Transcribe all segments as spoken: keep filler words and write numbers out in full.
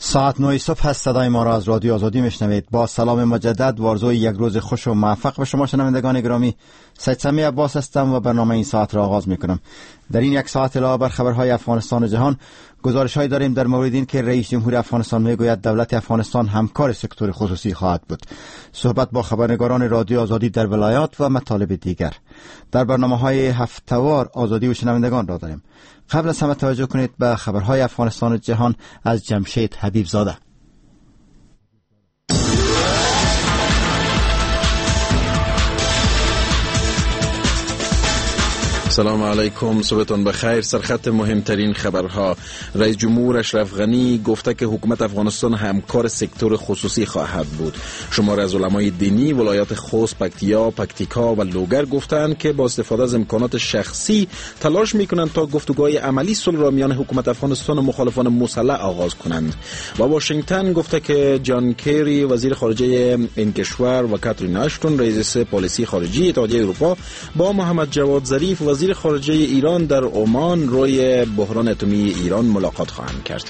ساعت نه صبح هست. صدای ما را از رادیو آزادی میشنوید. با سلام مجدد و آرزوی یک روز خوش و موفق به شما شنوندگان گرامی. سید سمی عباس هستم و برنامه این ساعت را آغاز میکنم. در این یک ساعت علاوه بر خبرهای افغانستان و جهان، گزارش‌هایی داریم در مورد این که رئیس جمهور افغانستان میگوید دولت افغانستان همکار سکتور خصوصی خواهد بود. صحبت با خبرنگاران رادیو آزادی در ولایات و مطالب دیگر. در برنامه‌های هفته‌وار آزادی و شنوندگان را داریم. قبل از همه توجه کنید به خبرهای افغانستان و جهان از جمشید حبیب زاده. سلام علیکم، صبحتون بخیر. سرخط مهمترین خبرها. رئیس جمهور اشرف غنی گفته که حکومت افغانستان همکار سکتور خصوصی خواهد بود. شمار از علمای دینی ولایات خوست، پکتیا، پکتیکا و لوگر گفتند که با استفاده از امکانات شخصی تلاش میکنند تا گفتگوهای عملی صلح را میان حکومت افغانستان و مخالفان مسلح آغاز کنند. و واشنگتن گفته که جان کری وزیر خارجه این کشور و کاترین اشتون رئیس پالیسی خارجی اتحادیه اروپا با محمد جواد ظریف وزیر خارجه ایران در عمان روی بحران اتمی ایران ملاقات خواهند کرد.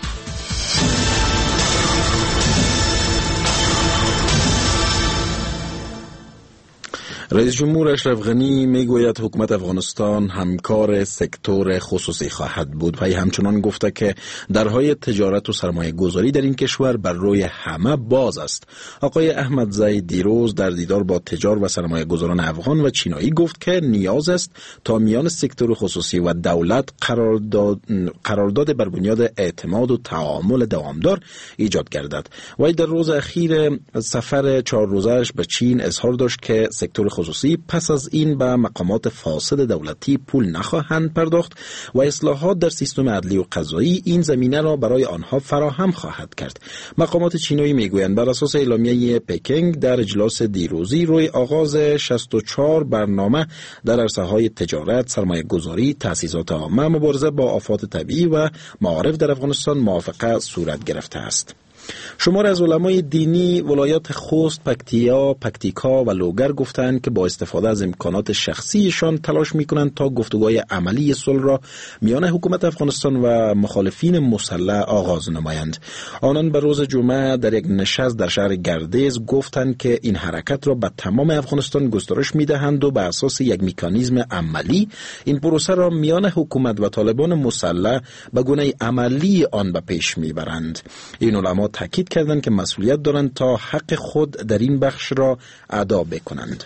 رئیس جمهور اشرف غنی میگوید حکومت افغانستان همکار سکتور خصوصی خواهد بود و همچنان گفته که درهای تجارت و سرمایه گذاری در این کشور بر روی همه باز است. آقای احمد زی دیروز در دیدار با تجار و سرمایه گذاران افغان و چینایی گفت که نیاز است تا میان سکتور خصوصی و دولت قرارداد قرارداد بر بنیاد اعتماد و تعامل دوامدار ایجاد گردد. وی در روز اخیر سفر چهار روزه‌اش به چین اظهار داشت که سکتور خصوصی پس از این به مقامات فاسد دولتی پول نخواهند پرداخت و اصلاحات در سیستم عدلی و قضایی این زمینه را برای آنها فراهم خواهد کرد. مقامات چینایی میگویند بر اساس اعلامیه پکینگ در اجلاس دیروزی روی آغاز شصت و چهار برنامه در عرصه‌های تجارت، سرمایه گذاری، تأسیسات عامه، مبارزه با آفات طبیعی و معارف در افغانستان موافقه صورت گرفته است. شمار از علمای دینی ولایات خوست، پکتیا، پکتیکا و لوگر گفتند که با استفاده از امکانات شخصیشان تلاش میکنند تا گفتگوهای عملی صلح را میان حکومت افغانستان و مخالفین مسلح آغاز نمایند. آنان به روز جمعه در یک نشست در شهر گردیز گفتند که این حرکت را به تمام افغانستان گسترش میدهند و به اساس یک مکانیزم عملی این پروسه را میان حکومت و طالبان مسلح به گونه عملی آن به پیش میبرند. این علما تاکید کردند که مسئولیت دارند تا حق خود در این بخش را ادا بکنند.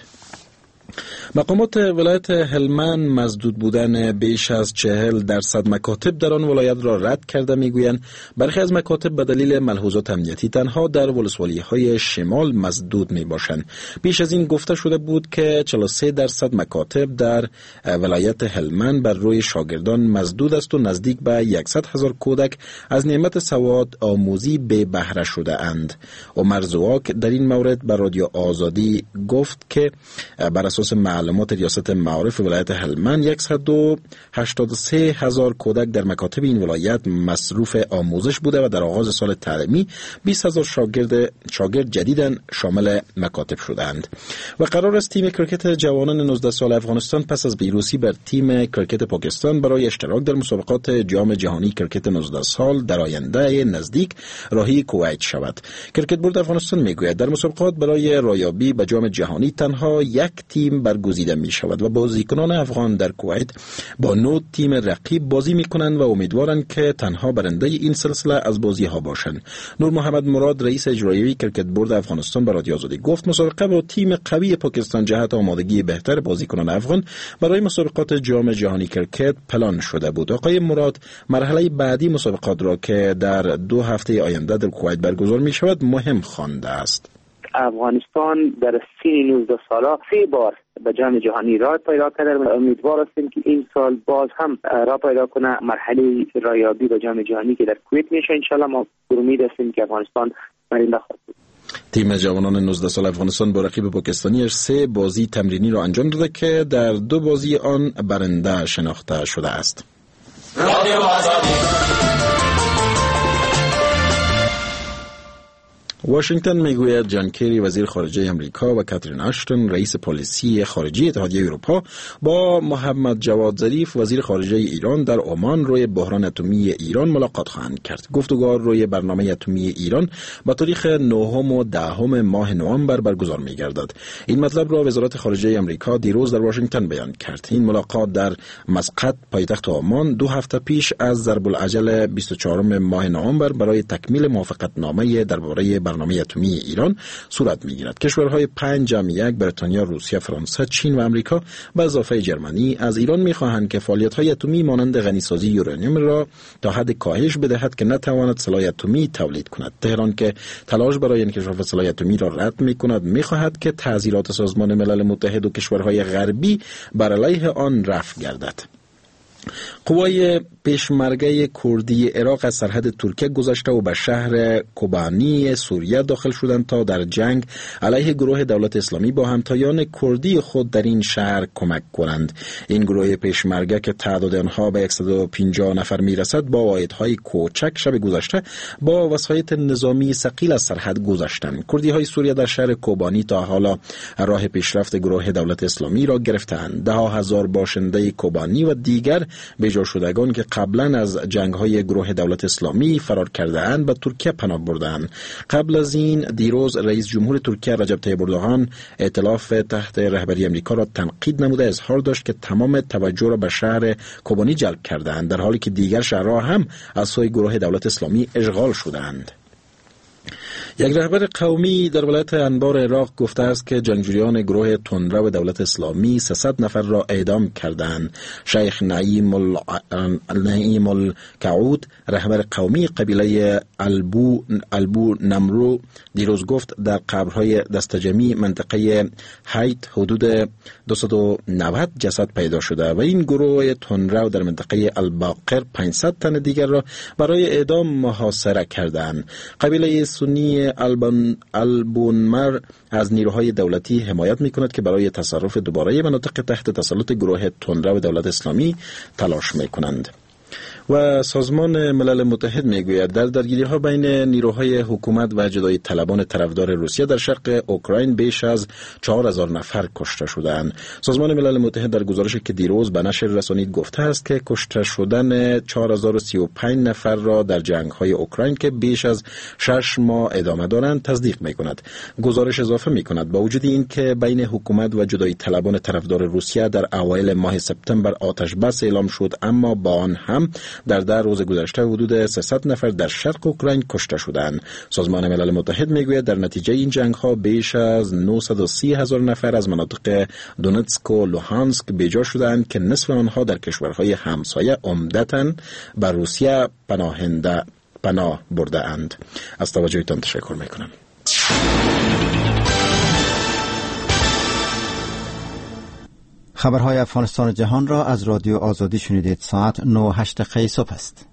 مقامات ولایت هلمند مسدود بودن بیش از چهل درصد مکاتب در آن ولایت را رد کرده میگویند برخی از مکاتب به دلیل ملحوظات امنیتی تنها در ولسوالی‌های شمال مسدود میباشند. بیش از این گفته شده بود که چهل و سه درصد مکاتب در ولایت هلمند بر روی شاگردان مسدود است و نزدیک به صد هزار کودک از نعمت سواد آموزی به بهره شده اند. عمر زواک در این مورد به رادیو آزادی گفت که بر اساس معلومات ریاست معارف ولایت هلمند صد و هشتاد و سه هزار کودک در مکاتب این ولایت مصروف آموزش بوده و در آغاز سال تعلیمی بیست هزار شاگرد شاگرد جدیداً شامل مکاتب شدند. و قرار است تیم کرکت جوانان نوزده سال افغانستان پس از پیروزی بر تیم کرکت پاکستان برای اشتراک در مسابقات جام جهانی کرکت نوزده سال در آینده نزدیک راهی کویت شود. کرکت بورد افغانستان میگوید در مسابقات برای رایابی به جام جهانی تنها یک تیم برگزیده می شود و بازیکنان افغان در کویت با نو تیم رقیب بازی می کنند و امیدوارند که تنها برنده این سلسله از بازی ها باشند. نور محمد مراد رئیس اجرایی کرکت بورد افغانستان برای رادیو آزادی گفت مسابقه با تیم قوی پاکستان جهت آمادگی بهتر بازیکنان افغان برای مسابقات جام جهانی کرکت پلان شده بود. آقای مراد مرحله بعدی مسابقات را که در دو هفته آینده در کویت برگزار می شود مهم خوانده است. افغانستان در سین نوزده ساله سه بار به جام جهانی راه پیدا کرده و امیدوار هستیم که این سال باز هم راه پیدا کنه مرحله رایابی به جام جهانی که در کویت میشه. انشالله ما امید هستیم که افغانستان برنده خواهد بود. تیم جوانان نوزده سال افغانستان با رقیب پاکستانیش سه بازی تمرینی را انجام داده که در دو بازی آن برنده شناخته شده است. رادیو آزادی. واشنگتن میگوید جان کری وزیر خارجه امریکا و کاترین آشتون رئیس پلیسی خارجی اتحادیه اروپا با محمد جواد ظریف وزیر خارجه ایران در عمان روی بحران اتمی ایران ملاقات خواهند کرد. گفتگو روی برنامه اتمی ایران با تاریخ نهم و دهم ماه نوامبر برگزار می‌گردد. این مطلب را وزارت خارجه امریکا دیروز در واشنگتن بیان کرد. این ملاقات در مسقط پایتخت عمان دو هفته پیش از ضرب العجل بیست و چهارم ماه نوامبر برای تکمیل موافقتنامه درباره برنامه اتمی ایران صورت می‌گیرد. کشورهای پنج جمع یک بریتانیا، روسیه، فرانسه، چین و امریکا به اضافه جرمنی از ایران می‌خواهند که فعالیت‌های اتمی مانند غنیسازی یورانیوم را تا حد کاهش بدهد که نتواند سلاح اتمی تولید کند. تهران که تلاش برای انکشاف سلاح اتمی را رد می‌کند، می‌خواهد که تعزیرات سازمان ملل متحد و کشورهای غربی بر علیه آن رفع گردد. قوای پیشمرگه کردی عراق از سرحد ترکیه گذشته و به شهر کوبانی سوریه داخل شدند تا در جنگ علیه گروه دولت اسلامی با همتایان کردی خود در این شهر کمک کنند. این گروه پیشمرگه که تعداد آنها به صد و پنجاه نفر میرسد با واحدهای کوچک شب گذشته با وسایط نظامی ثقیل از سرحد گذشتند. کردی های سوریه در شهر کوبانی تا حالا راه پیشرفت گروه دولت اسلامی را گرفتند. ده ها هزار باشنده کوبانی و دیگر بیجا شدگان که قبلا از جنگ‌های گروه دولت اسلامی فرار کرده اند به ترکیه پناه بردند. قبل از این دیروز رئیس جمهور ترکیه رجب طیب اردوغان ائتلاف تحت رهبری امریکا را تنقید نموده اظهار داشت که تمام توجه را به شهر کوبانی جلب کردند، در حالی که دیگر شهرها هم از سوی گروه دولت اسلامی اشغال شدند. یک رهبر قومی در ولایت انبار عراق گفته است که جنگجویان گروه تندرو دولت اسلامی سیصد نفر را اعدام کردند. شیخ نعیم ال... نعیم الکعود رهبر قومی قبیله البو البو نمرو دیروز گفت در قبرهای دستجمعی منطقه حیت حدود دویست و نود جسد پیدا شده و این گروه تندرو در منطقه الباقر پانصد تن دیگر را برای اعدام محاصره کردند. قبیله سنی البن البونمر از نیروهای دولتی حمایت می‌کند که برای تصرف دوباره مناطق تحت تسلط گروه تندرو دولت اسلامی تلاش می‌کنند. و سازمان ملل متحد میگوید در درگیری‌ها بین نیروهای حکومت و جدایی طلبان طرفدار روسیه در شرق اوکراین بیش از چهار هزار نفر کشته شدند. سازمان ملل متحد در گزارشی که دیروز به نشر رسانید گفته است که کشته شدن چهار هزار و سی و پنج نفر را در جنگ‌های اوکراین که بیش از شش ماه ادامه دارند تصدیق می‌کند. گزارش اضافه می‌کند با وجود این که بین حکومت و جدایی طلبان طرفدار روسیه در اوایل ماه سپتامبر آتش بس اعلام شد، اما با آن هم در ده روز گذشته حدود سیصد نفر در شرق اوکراین کشته شدند. سازمان ملل متحد میگوید در نتیجه این جنگ ها بیش از نهصد و سی هزار نفر از مناطق دونتسک و لوهانسک بیجا شدند که نصف آنها در کشورهای همسایه عمدتاً بر روسیه پناهنده پناه برده اند. از توجهتان تشکر میکنم. خبرهای افغانستان و جهان را از رادیو آزادی شنیدید. ساعت نه و هشت دقیقه صبح است.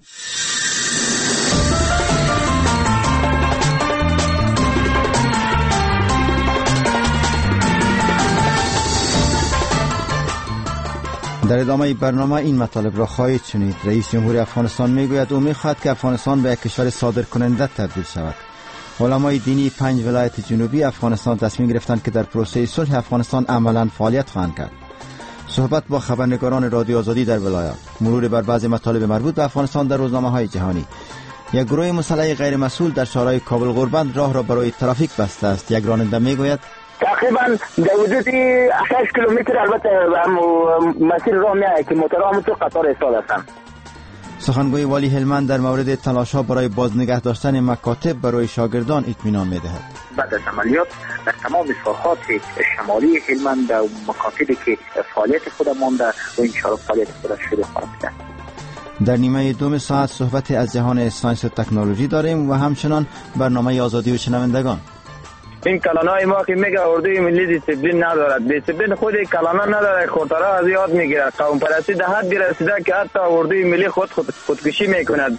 در ادامه برنامه این مطالب را خواهید شنید. رئیس جمهور افغانستان میگوید او میخواهد که افغانستان به یک کشور صادر کننده تبدیل شود. علمای دینی پنج ولایت جنوبی افغانستان تصمیم گرفتند که در پروسه صلح افغانستان عملاً فعالیت خواهند کرد. صحبت با خبرنگاران رادیو آزادی در ولایات، مرور بر بعضی مطالب مربوط به افغانستان در روزنامه‌های جهانی. یک گروه مسلح غیر مسئول در شهرهای کابل غربند راه را برای ترافیک بسته است. یک راننده میگوید تقریبا در حدود هشت کیلومتر البته مسیر راه میاد که موتورها هم تو قطار ایستاده هستند. سخنگوی والی هلمند در مورد تلاش‌ها برای بازنگه داشتن مکاتب برای شاگردان اطمینان می‌دهد. بعد از عملیات در تمام ساحات شمالی هلمند و مکاتبی که فعالیت خود مانده و این چهار فعالیت خود شروع خواهد کرد. در نیمه دوم ساعت صحبت از جهان ساینس و تکنولوژی داریم و همچنان برنامه آزادی و شنوندگان. این کلانای ما که میگه اردوی ملی دیسپلین ندارد، دیسپلین خود کلانا نداره، خودترا از یاد میگیره، قوم پرستی در حدی رسیده که حتی اردوی ملی خود خود خودکشی میکند.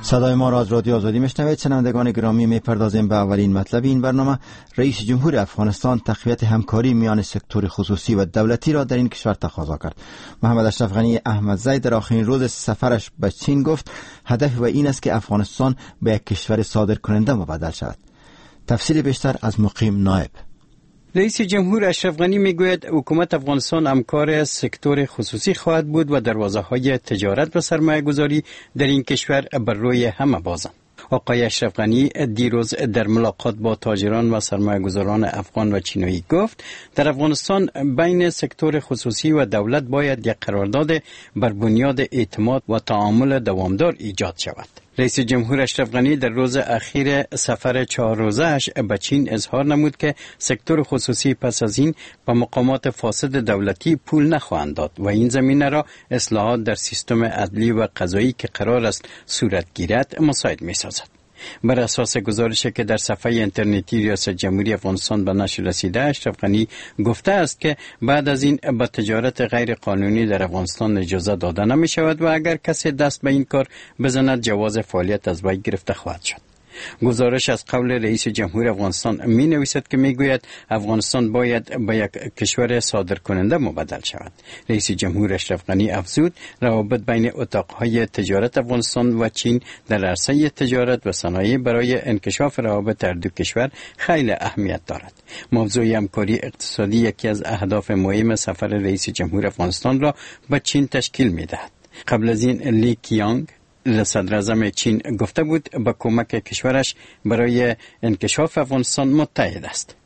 صدای ما را از رادیو آزادی میشنوید. شنوندگان گرامی، میپردازیم به اولین مطلب این برنامه. رئیس جمهور افغانستان تقویت همکاری میان سکتور خصوصی و دولتی را در این کشور تقاضا کرد. محمد اشرف غنی احمدزی در آخرین روز سفرش به چین گفت هدف و این است که افغانستان به یک کشور صادر کننده مبدل شود. تفصیل بیشتر از مقیم نائب. رئیس جمهور اشرف غنی میگوید حکومت افغانستان همکار سکتور خصوصی خواهد بود و دروازه‌های تجارت و سرمایه‌گذاری در این کشور بر روی همه بازند. آقای اشرف غنی دیروز در ملاقات با تاجران و سرمایه‌گذاران افغان و چینایی گفت در افغانستان بین سکتور خصوصی و دولت باید یک قرارداد بر بنیاد اعتماد و تعامل دوامدار ایجاد شود. رئیس جمهور اشرف غنی در روز اخیر سفر چهار روزه‌اش به چین اظهار نمود که سکتور خصوصی پس از این به مقامات فاسد دولتی پول نخواهند داد و این زمینه را اصلاحات در سیستم عدلی و قضایی که قرار است صورت گیرد مساعد می‌سازد. بر اساس گزارشی که در صفحه اینترنتی ریاست جمهوری افغانستان به نشر رسیده، اشرف غنی گفته است که بعد از این به تجارت غیر قانونی در افغانستان اجازه داده نمی شود و اگر کسی دست به این کار بزند جواز فعالیت از وی گرفته خواهد شد. گزارش از قول رئیس جمهور افغانستان می نویسد که می گوید افغانستان باید به یک کشور صادر کننده مبدل شود. رئیس جمهور اشرف غنی افزود روابط بین اتاقهای تجارت افغانستان و چین در عرصه تجارت و صنایع برای انکشاف روابط در دو کشور خیلی اهمیت دارد. موضوع همکاری اقتصادی یکی از اهداف مهم سفر رئیس جمهور افغانستان را به چین تشکیل می دهد. قبل از این لی کیانگ صدر اعظم چین گفته بود با کمک کشورش برای انکشاف افغانستان متحد است.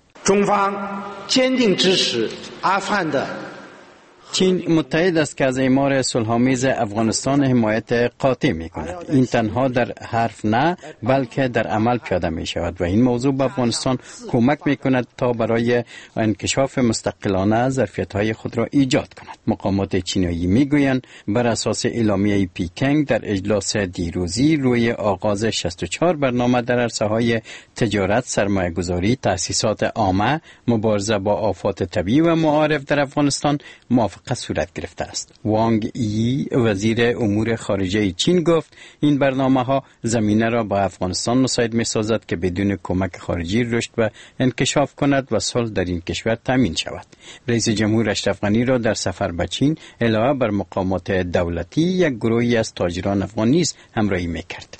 چین متحد است که از اعمار صلح‌آمیز افغانستان حمایت قاطع می کند. این تنها در حرف نه بلکه در عمل پیاده می شود و این موضوع به افغانستان کمک می کند تا برای انکشاف مستقلانه ظرفیت‌های خود را ایجاد کند. مقامات چینایی می گویند بر اساس اعلامیه پیکنگ در اجلاس دیروزی روی آغاز شصت و چهار برنامه در عرصه‌های تجارت، سرمایه‌گذاری، تأسیسات عامه، مبارزه با آفات طبیعی و معارف در افغانستان موافقت صورت گرفته است. وانگ یی وزیر امور خارجه چین گفت این برنامه ها زمینه را با افغانستان مساعد می سازد که بدون کمک خارجی رشد و انکشاف کند و صلح در این کشور تامین شود. رئیس جمهور اشرف غنی را در سفر به چین علاوه بر مقامات دولتی یک گروهی از تاجران افغان نیز همراهی می کرد.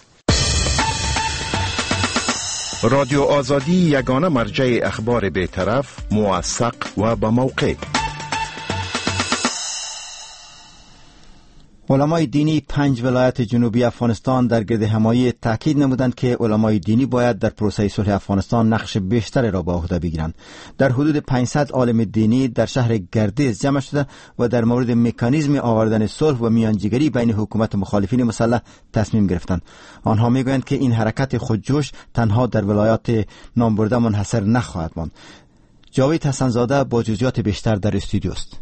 رادیو آزادی یگانه مرجع اخبار بی‌طرف، موثق و با موقع. علمای دینی پنج ولایت جنوبی افغانستان در گرد همایی تاکید نمودند که علمای دینی باید در پروسه صلح افغانستان نقش بیشتری را به عهده بگیرند. در حدود پانصد عالم دینی در شهر گردیز جمع شده و در مورد مکانیزم آوردن صلح و میانجیگری بین حکومت و مخالفین مسلح تصمیم گرفتند. آنها میگویند که این حرکت خودجوش تنها در ولایات نامبرده منحصر نخواهد ماند. جاوید حسن‌زاده با جزئیات بیشتر در استودیو است.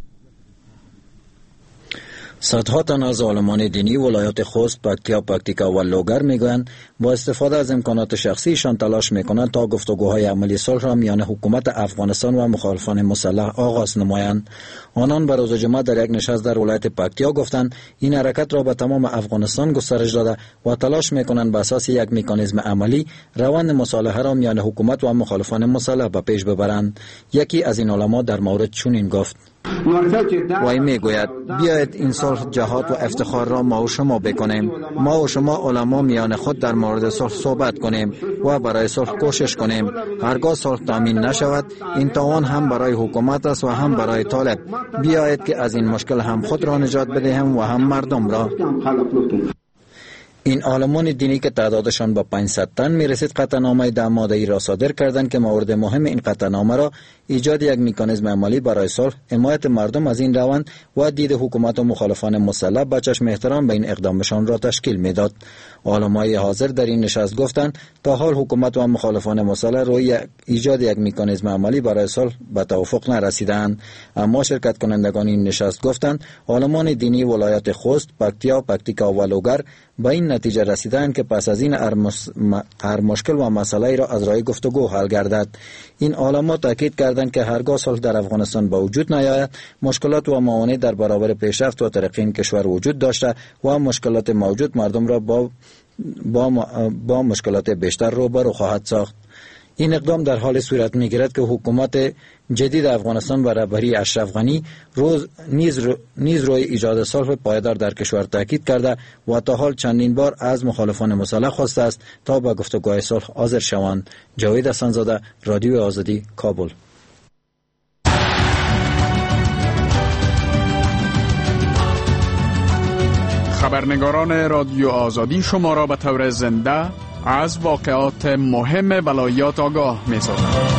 صدها تن از عالمان دینی ولایات خوست، پکتیا، پکتیکا و لوگر میگویند با استفاده از امکانات شخصیشان تلاش میکنند تا گفتگوهای عملی صلح را میان حکومت افغانستان و مخالفان مسلح آغاز نمایند. آنان به روز جمعه در یک نشست در ولایت پکتیا گفتند این حرکت را به تمام افغانستان گسترش داده و تلاش میکنند به اساس یک مکانیزم عملی روند مصالحه را میان حکومت و مخالفان مسلح به پیش ببرند. یکی از این علما در مورد چنین گفت: وی میگوید بیایید این صلح جهاد و افتخار را ما و شما بکنیم. ما و شما علما میان خود در مورد صلح صحبت کنیم و برای صلح کوشش کنیم. هرگاه صلح تامین نشود این تاوان هم برای حکومت است و هم برای طالب. بیایید که از این مشکل هم خود را نجات بدهیم و هم مردم را. این عالمان دینی که تعدادشان به پانصد تن میرسید قطعنامه دعواداری را صادر کردند که مورد مهم این قطعنامه را ایجاد یک مکانیزم عملی برای صلح، حمایت مردم از این روند و دید حکومت و مخالفان مسلح به چشم احترام به این اقدامشان را تشکیل میداد. علمای حاضر در این نشست گفتند تا حال حکومت و مخالفان مسلح روی ایجاد یک مکانیزم عملی برای صلح به توافق نرسیدند. اما شرکت کنندگان این نشست گفتند عالمان دینی ولایت خوست، پکتیا، پکتیکا و لوگر به این نتیجه رسیدند که پس از این هر مشکل و مسئله را از راه گفتگو حل گردد. این علما تاکید کردند که هرگاه صلح در افغانستان به وجود نیاید مشکلات و موانع در برابر پیشرفت و ترقی این کشور وجود داشته و مشکلات موجود مردم را با با, با مشکلات بیشتر روبرو خواهد ساخت. این اقدام در حال صورت می‌گیرد که حکومت جدید افغانستان و رهبری اشرف غنی روز نیز, رو نیز روی ایجاد صلح پایدار در کشور تاکید کرده و تا حال چندین بار از مخالفان مسلح خواسته است تا به گفتگوهای صلح حاضر شوند. جاوید حسن‌زاده، رادیو آزادی، کابل. خبرنگاران رادیو آزادی شما را به طور زنده از واقعات مهم ولایات آگاه می سازند.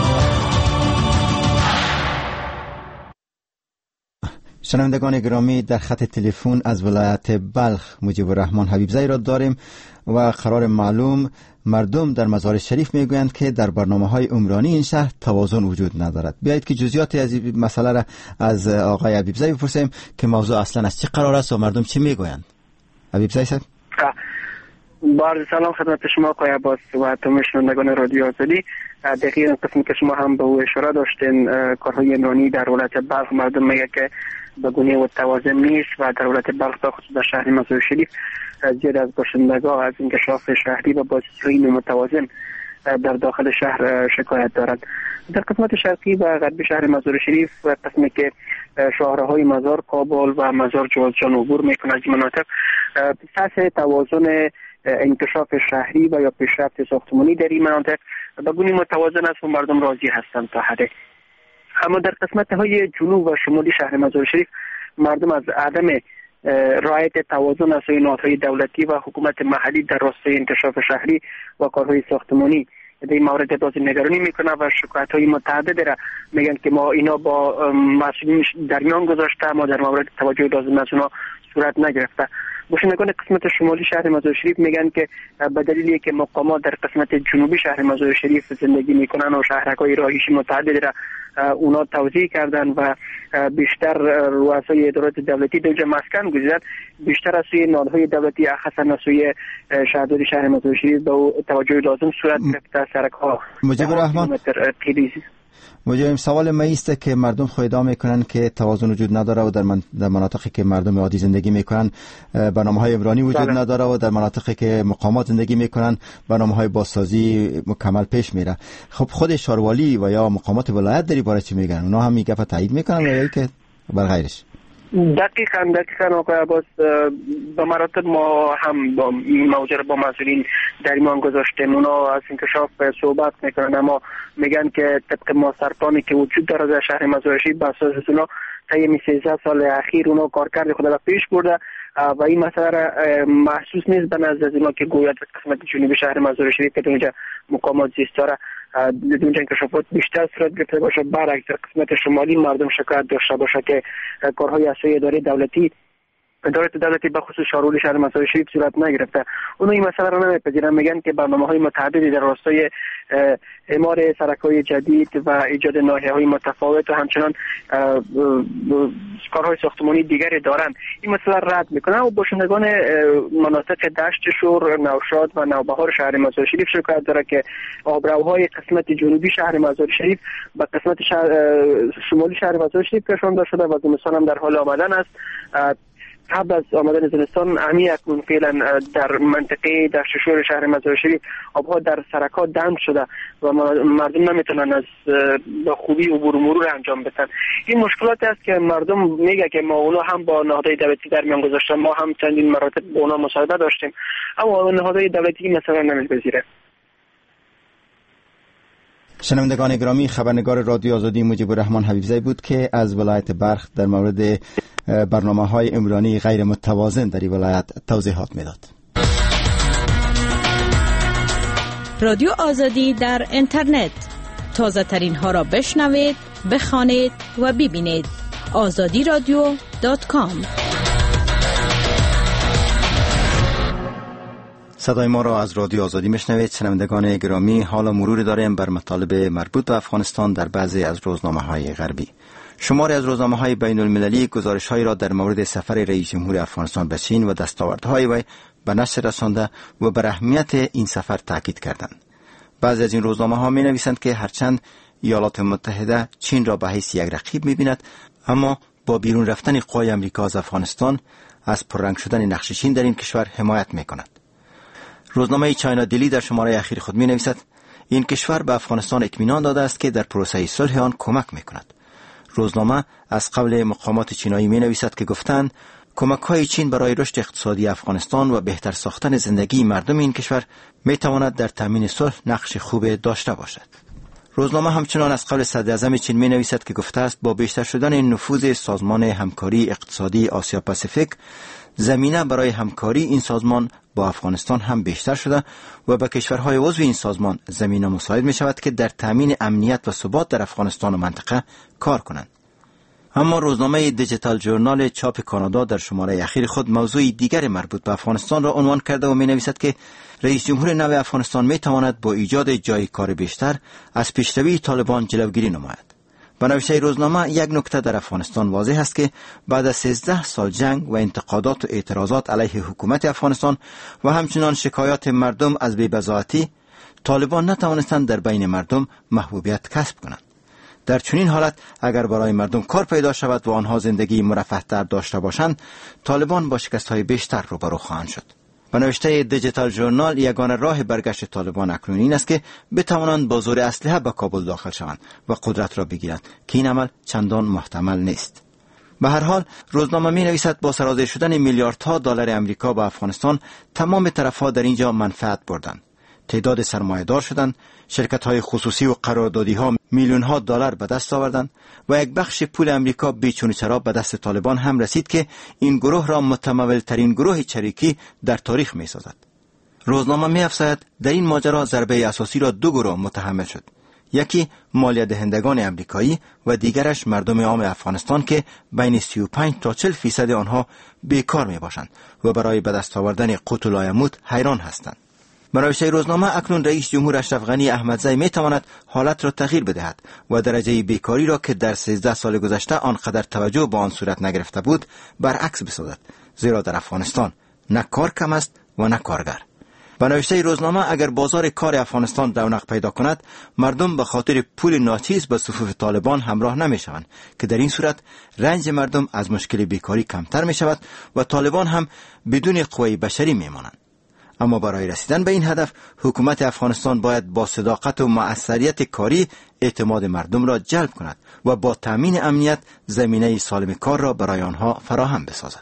شنوندگان گرامی، در خط تلفن از ولایت بلخ مجیب الرحمن حبیبزی را داریم و قرار معلوم مردم در مزار شریف میگویند که در برنامه‌های عمرانی این شهر توازن وجود ندارد. بیایید که جزئیاتی از این مسئله را از آقای حبیبزی بپرسیم که موضوع اصلا از چه قرار است و مردم چی میگویند. حبیبزی صاحب، با عرض سلام خدمت شما آقای عباس و تمام شنوندگان رادیو آزادی. دقیقاً قسمی که شما هم به او اشاره داشتین، کارهای عمرانی در ولایت بلخ مردم میگه که به گونه و توازن نیست و در ولایت بلخ تا خصوص در شهر مزار شریف زیاد از باشندگان از انکشاف شهری و بازسازی متوازن در داخل شهر شکایت دارند. در قسمت شرقی و غربی شهر مزار شریف قسمی که شاهراهای مزار کابل و مزار جوزجان عبور میکنه از این مناطق، سطح توازن انکشاف شهری و یا پیشرفت ساختمانی در این مناطق به گونه متوازن است و مردم راضی هستند تا حدی. اما در قسمت های جنوب و شمالی شهر مزار شریف مردم از عدم رعایت توازن از سوی نهادهای دولتی و حکومت محلی در راستای انکشاف شهری و کارهای ساختمانی در این مورد ابراز نگرانی میکنه و شکایت های متعدد را میگن که ما اینا با مسئولین در میان گذاشته، ما در مورد توجه لازم از اونا صورت نگرفته. باشندگان قسمت شمالی شهر مزار شریف میگن که به دلیلی که مقامات در قسمت جنوبی شهر مزار شریف زندگی میکنن و شهرک‌های رهایشی متعدد را اونا توزیع کردن و بیشتر رؤسای ادارات دولتی در مسکن گذاشتند، بیشتر از سوی نهادهای دولتی اخصا از سوی شهرداری شهر مزار شریف به توجه لازم صورت گرفته. سرک‌ها مجیب الرحمن، مجیب، سوال ما است که مردم خود ادعا میکنن که توازن وجود نداره و در, من در مناطقی که مردم عادی زندگی میکنن برنامه‌های عمرانی وجود داره. نداره و در مناطقی که مقامات زندگی میکنن برنامه‌های بازسازی مکمل پیش میره. خب خود شاروالی و یا مقامات ولایت در این باره چی میگن؟ اونا هم میگه تایید میکنن یا که بر غیرش؟ دقیقاً دقیقاً آقای عباس، به مراتب ما هم با این موضوع با مسئولین در ایمان گذاشتیم. اونا از انکشاف صحبت میکنن اما میگن که طبق ما سرپانی که وجود داره در شهر مزار شریف بر اساس اونا طی سیزده سال اخیر اونا کارکرد خود را پیش برده و این مسئله را محسوس نیست به نظر از اونا که گویا در قسمت جنوبی شهر مزار شریف که اونجا مقامات زیستاره در اونجا انکشافات بیشتر صورت گرفته باشه، برعکس در قسمت شمالی مردم شکایت داشته باشه که کارهای از سوی اداره دولتی ادارات دولتی به خصوص شارول شهر مزار شریف صورت نگرفته. اونها این مسئله را نمیپذیرن، میگن که برنامه‌های متعددی در راستای اعمار سرک‌های جدید و ایجاد ناحیه‌های متفاوت و همچنان کارهای ساختمانی دیگری دارند. این مسئله رد میکنن و باشندگان مناطق دشت شور، نوشاد و نوبهار شهر مزار شریف شکایت داره که آبروهای قسمت جنوبی شهر مزار شریف به قسمت شهر شمالی شهر مزار شریف کشانده شده و زمستان هم در حال آمدن است. قبل از آمدن زمستان همی اکنون فعلا در منطقه دشت شور شهر مزار شریف آبها در سرک‌ها دم شده و مردم نمیتونن از با خوبی عبور و مرور انجام بدن. این مشکلات است که مردم میگه که ما اونا هم با نهادهای دولتی در میان گذاشتن، ما هم چندین مراتب با اونا مصاحبه داشتیم اما نهادهای دولتی مثلا نمیپذیره. شنوندگان گرامی، خبرنگار رادیو آزادی مجیب الرحمن حبیبزی بود که از ولایت بلخ در مورد برنامه‌های عمرانی غیر متوازن در این ولایت توضیحات میداد. رادیو آزادی در اینترنت، تازه ترین ها را بشنوید، بخوانید و ببینید. آزادی رادیو دات کام. صدای ما را از رادیو آزادی میشنوید. شنوندگان گرامی، حالا مروری داریم بر مطالب مربوط به افغانستان در بعضی از روزنامه‌های غربی. شماری از روزنامه‌های بین المللی گزارش‌هایی را در مورد سفر رئیس جمهور افغانستان به چین و دستاوردهای وی به نشر رسانده و بر اهمیت این سفر تاکید کردند. بعضی از این روزنامه‌ها می‌نویسند که هرچند ایالات متحده چین را به حیث یک رقیب می‌بیند، اما با بیرون رفتن قوای آمریکا از افغانستان از پررنگ شدن نقش چین در این کشور حمایت می‌کند. روزنامه چاینا دیلی در شماره اخیر خود می نویسد این کشور به افغانستان اطمینان داده است که در پروسه صلح آن کمک می کند. روزنامه از قبل مقامات چینایی می نویسد که گفتند کمک‌های چین برای رشد اقتصادی افغانستان و بهتر ساختن زندگی مردم این کشور می تواند در تامین صلح نقش خوب داشته باشد. روزنامه همچنان از قبل صدر اعظم چین می نویسد که گفته است با بیشتر شدن نفوذ سازمان همکاری اقتصادی آسیا پاسیفیک، زمینه برای همکاری این سازمان با افغانستان هم بیشتر شده و به کشورهای عضو این سازمان زمینه مساعد می شود که در تامین امنیت و ثبات در افغانستان و منطقه کار کنند. اما روزنامه دیجیتال جورنال چاپ کانادا در شماره اخیر خود موضوع دیگر مربوط به افغانستان را عنوان کرده و می نویسد که رئیس جمهور نو افغانستان می تواند با ایجاد جای کار بیشتر از پیشروی طالبان جلوگیری نماید. به نوشته روزنامه یک نکته در افغانستان واضح است که بعد از سیزده سال جنگ و انتقادات و اعتراضات علیه حکومت افغانستان و همچنان شکایات مردم از بی‌بضاعتی، طالبان نتوانستند در بین مردم محبوبیت کسب کنند. در چنین حالت اگر برای مردم کار پیدا شود و آنها زندگی مرفه‌تر داشته باشند، طالبان با شکست‌های بیشتر روبرو خواهند شد. به نوشته دیجیتال جورنال یگانه راه برگشت طالبان اکنون این است که بتوانند با زور اسلحه به کابل داخل شوند و قدرت را بگیرند که این عمل چندان محتمل نیست. به هر حال روزنامه می نویسد با سرازیر شدن میلیاردها دلار امریکا به افغانستان تمام طرفها در اینجا منفعت بردند. تعداد سرمایه‌دار شدند، شرکت‌های خصوصی و قراردادی‌ها میلیون‌ها دلار به دست آوردند و یک بخش پول امریکا بیچون چرا به دست طالبان هم رسید که این گروه را متمول‌ترین گروه چریکی در تاریخ می‌سازد. روزنامه می‌افزاید در این ماجرا ضربه اساسی را دو گروه متحمل شد. یکی مالیه دهندگان امریکایی و دیگرش مردم عام افغانستان که بین سی و پنج تا چهل فیصد آنها بیکار می‌باشند و برای به دست آوردن قوت لایموت حیران هستند. به نوشته روزنامه اکنون رئیس جمهور اشرف غنی احمدزی می تواند حالت را تغییر بدهد و درجه بیکاری را که در سیزده سال گذشته آنقدر توجه به آن صورت نگرفته بود برعکس بسازد، زیرا در افغانستان نه کار کم است و نه کارگر. به نوشته روزنامه اگر بازار کار افغانستان رونق پیدا کند، مردم به خاطر پول ناچیز به صفوف طالبان همراه نمی شوند که در این صورت رنج مردم از مشکل بیکاری کمتر می شود و طالبان هم بدون قوه بشری می مانند. اما برای رسیدن به این هدف حکومت افغانستان باید با صداقت و مؤثریت کاری اعتماد مردم را جلب کند و با تامین امنیت زمینه سالم کار را برای آنها فراهم بسازد.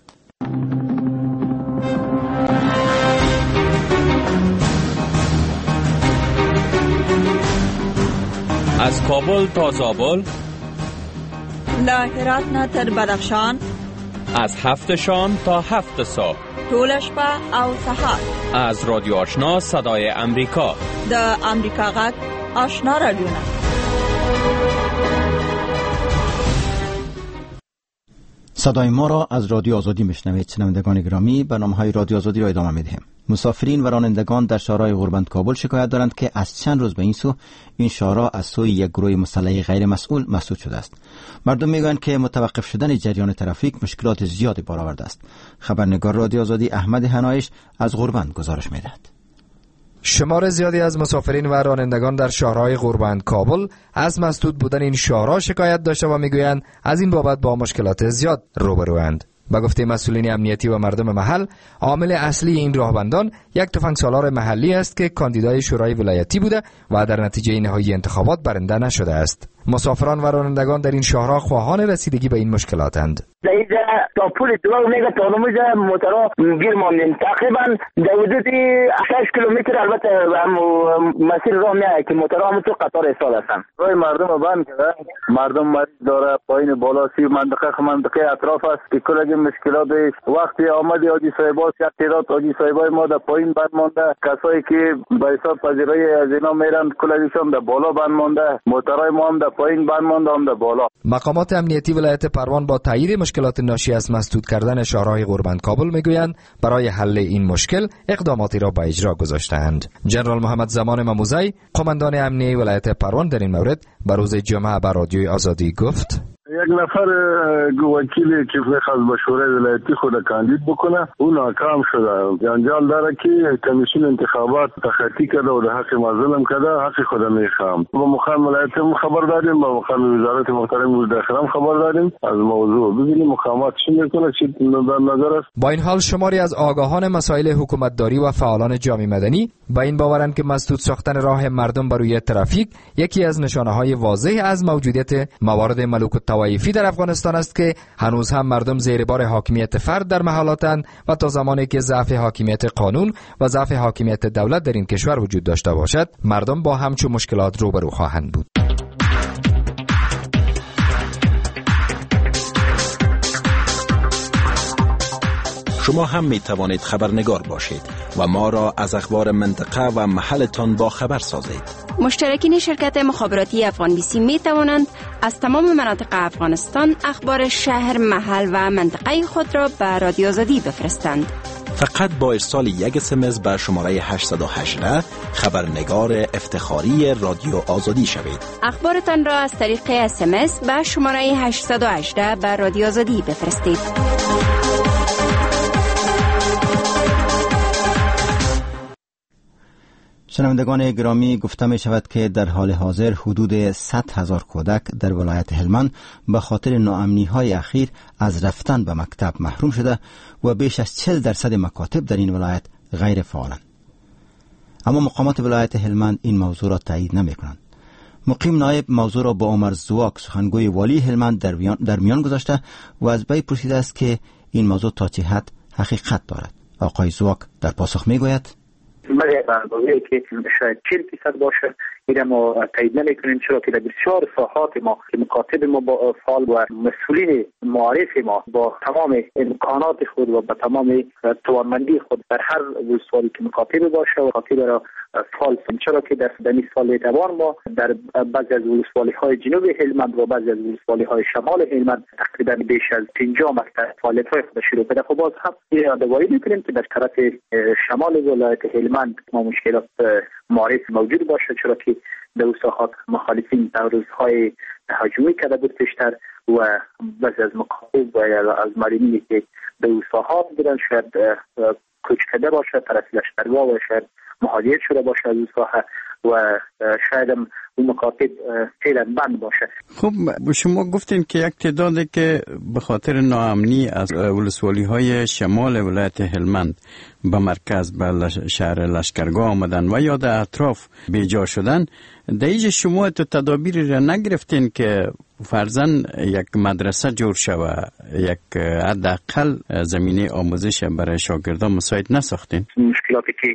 از کابل تا زابل، له هرات نه تر بدخشان، از هفت شام تا هفت صبح، ټول شپه او سهار، از رادیو آشنا صدای امریکا، د امریکا غږ آشنا رادیو. صدای ما را از رادیو آزادی میشنوید. شنوندگان گرامی، برنامه‌های رادیو آزادی را ادامه می‌دهیم. مسافرین و رانندگان در شهرهای غربند کابل شکایت دارند که از چند روز به این سو این شهرها از سوی یک گروه مسلح غیر مسئول مسدود شده است. مردم میگویند که متوقف شدن جریان ترافیک مشکلات زیادی بار آورده است. خبرنگار رادیو آزادی احمد هنایش از غربند گزارش می‌دهد. شمار زیادی از مسافرین و رانندگان در شهرهای غربند کابل از مسدود بودن این شهرها شکایت داشته و میگویند از این بابت با مشکلات زیاد روبروند. با گفته مسئولین امنیتی و مردم محل، عامل اصلی این راهبندان یک تفنگسالار محلی است که کاندیدای شورای ولایتی بوده و در نتیجه نهایی انتخابات برنده نشده است. مسافران و رانندگان در این شهرها خواهان رسیدگی به این مشکلاتند. در اینجا تا پول دوار میگه تا نموزه موترها گیر ماندیم. تقریبا در حدود شش کیلومتر البته مسیر راه میاد که موترها همون تو قطار ایستاد هستن. راه مردم بند کرده. مردم مریض داره، پایین بالا سی منطقه منطقه اطراف است که کلگی مشکلات وقتی آمد حاجی صاحباست، یک تعداد حاجی صاحبای ما در پایین بند مانده، کسایی که به حساب پذیرای از اینا میرن کلگیشون در بالا بند مانده، موترهای ما هم در پایین بند مانده هم در بالا. مقامات امنیتی ولایت پروان با تایید مشکلات ناشی از مسدود کردن شهرهای غربند کابل میگویند برای حل این مشکل اقداماتی را به اجرا گذاشته‌اند. جنرال محمد زمان مموزی، قماندان امنیتی ولایت پروان در این مورد به روز جمعه به رادیوی آزادی گفت: یک نفر وکیلی که میخواست به شورای ولایتی خود کاندید بکنه اون ناکام شده. جنجال داره که کمیسیون انتخابات تخطی کرده و در حق ما ظلم کرده. حق خود میخوام. با مقام ولایت خبر داریم، با مقام وزارت محترم داخل خبر داریم از موضوع. ببینیم مقامات چی میکنه، چی در نظر است. با این حال شماری از آگاهان مسائل حکومتداری و فعالان جامعه مدنی با این باورند که مسدود ساختن راه مردم بر روی ترافیک یکی از نشانه‌های واضح از موجودیت موارد ملوک الطوایفی در افغانستان است که هنوز هم مردم زیر بار حاکمیت فرد در محلاتند و تا زمانی که ضعف حاکمیت قانون و ضعف حاکمیت دولت در این کشور وجود داشته باشد مردم با همچون مشکلات روبرو خواهند بود. شما هم می توانید خبرنگار باشید و ما را از اخبار منطقه و محلتان با خبر سازید. مشترکین شرکت مخابراتی افغان بی سی می توانند از تمام مناطق افغانستان اخبار شهر، محل و منطقه خود را به رادیو آزادی بفرستند. فقط با ارسال یک اس ام اس به شماره هشت یک هشت خبرنگار افتخاری رادیو آزادی شوید. اخبارتان را از طریق اس ام اس به شماره هشت یک هشت به رادیو آزادی بفرستید. شنوندگان گرامی، گفته می شود که در حال حاضر حدود صد هزار کودک در ولایت هلمند به خاطر ناامنی های اخیر از رفتن به مکتب محروم شده و بیش از چهل درصد مکاتب در این ولایت غیر فعالند. اما مقامات ولایت هلمند این موضوع را تایید نمی کنند. مقیم نایب موضوع را با عمر زواک سخنگوی والی هلمند در, در میان گذاشته و از وی پرسیده است که این موضوع تا چه حد حقیقت دارد. آقای زواک در پاسخ می گوید مگر اندازه‌ای که شاید چهل درصد باشه این ما تایید نمی‌کنیم، چرا که در بسیار ساحات ما که مکاتب ما با فعال و مسئولین معارف ما با تمام امکانات خود و با تمام توانمندی خود در هر ولسوالی که مکاتب باشه و مکاتب را فعال، چرا که در دنی سال اعتبار ما در بعضی از ولسوالی‌های جنوب هلمند و بعضی از ولسوالی‌های شمال هلمند تقریبا بیش از پنجاه مکتب فعالیت‌های خود شروع کرده. خب باز هم این یادآوری می‌کنیم که در طرف شمال ولایت هلمند ما مشکلات معارف موجود باشه، چرا که در ساحات مخالفین در روزهای هجومی کرده بود پیشتر و بعضی از مکاتب و از مردمی که در ساحات بودن شاید کوچ کرده باشه، طرف لشکرگاه و شاید مهاجر شده باشه از اون ساحه و شاید هم اون مکاتب فعلا بند باشه. خب شما گفتین که یک تعدادی که به خاطر ناامنی از ولسوالی های شمال ولایت هلمند به مرکز به شهر لشکرگاه آمدن و یا در اطراف بیجا شدن، در اینجا شما تو تدابیری را نگرفتین که فرضاً یک مدرسه جور شوه، یک حداقل زمینه آموزش برای شاگردان مساعد نساختین؟ مشکلاتی که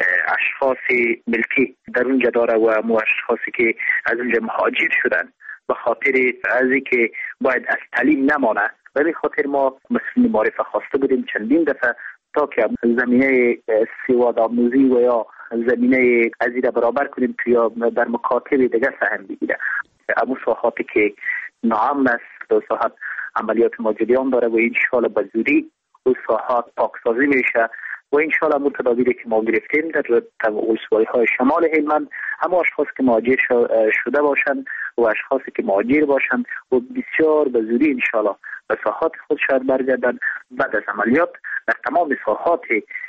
اشخاص ملکی در اونجا داره و مو اشخاصی که از اونجا مهاجر شدن به خاطر از اینکه باید از تعلیم نمانه و به خاطر ما مسئولین معارف خواسته بودیم چندین دفعه تا که زمینه سواد آموزی و یا زمینه از این برابر کنیم که یا در مکاتب دیگه سهم بگیره. اما ساحاتی که ناامن است دو ساحات عملیات ماجریان داره و انشاءالله به زودی اون ساحات پاکسازی میشه و انشاءالله همون تدابیری که ما گرفتیم در ولسوالی های شمال هلمند همه اشخاص که مهاجر شده باشند و اشخاصی که مهاجر باشند و بسیار به زودی انشاءالله به ساحات خود شاید برگردن بعد از عملیات در تمام ساحات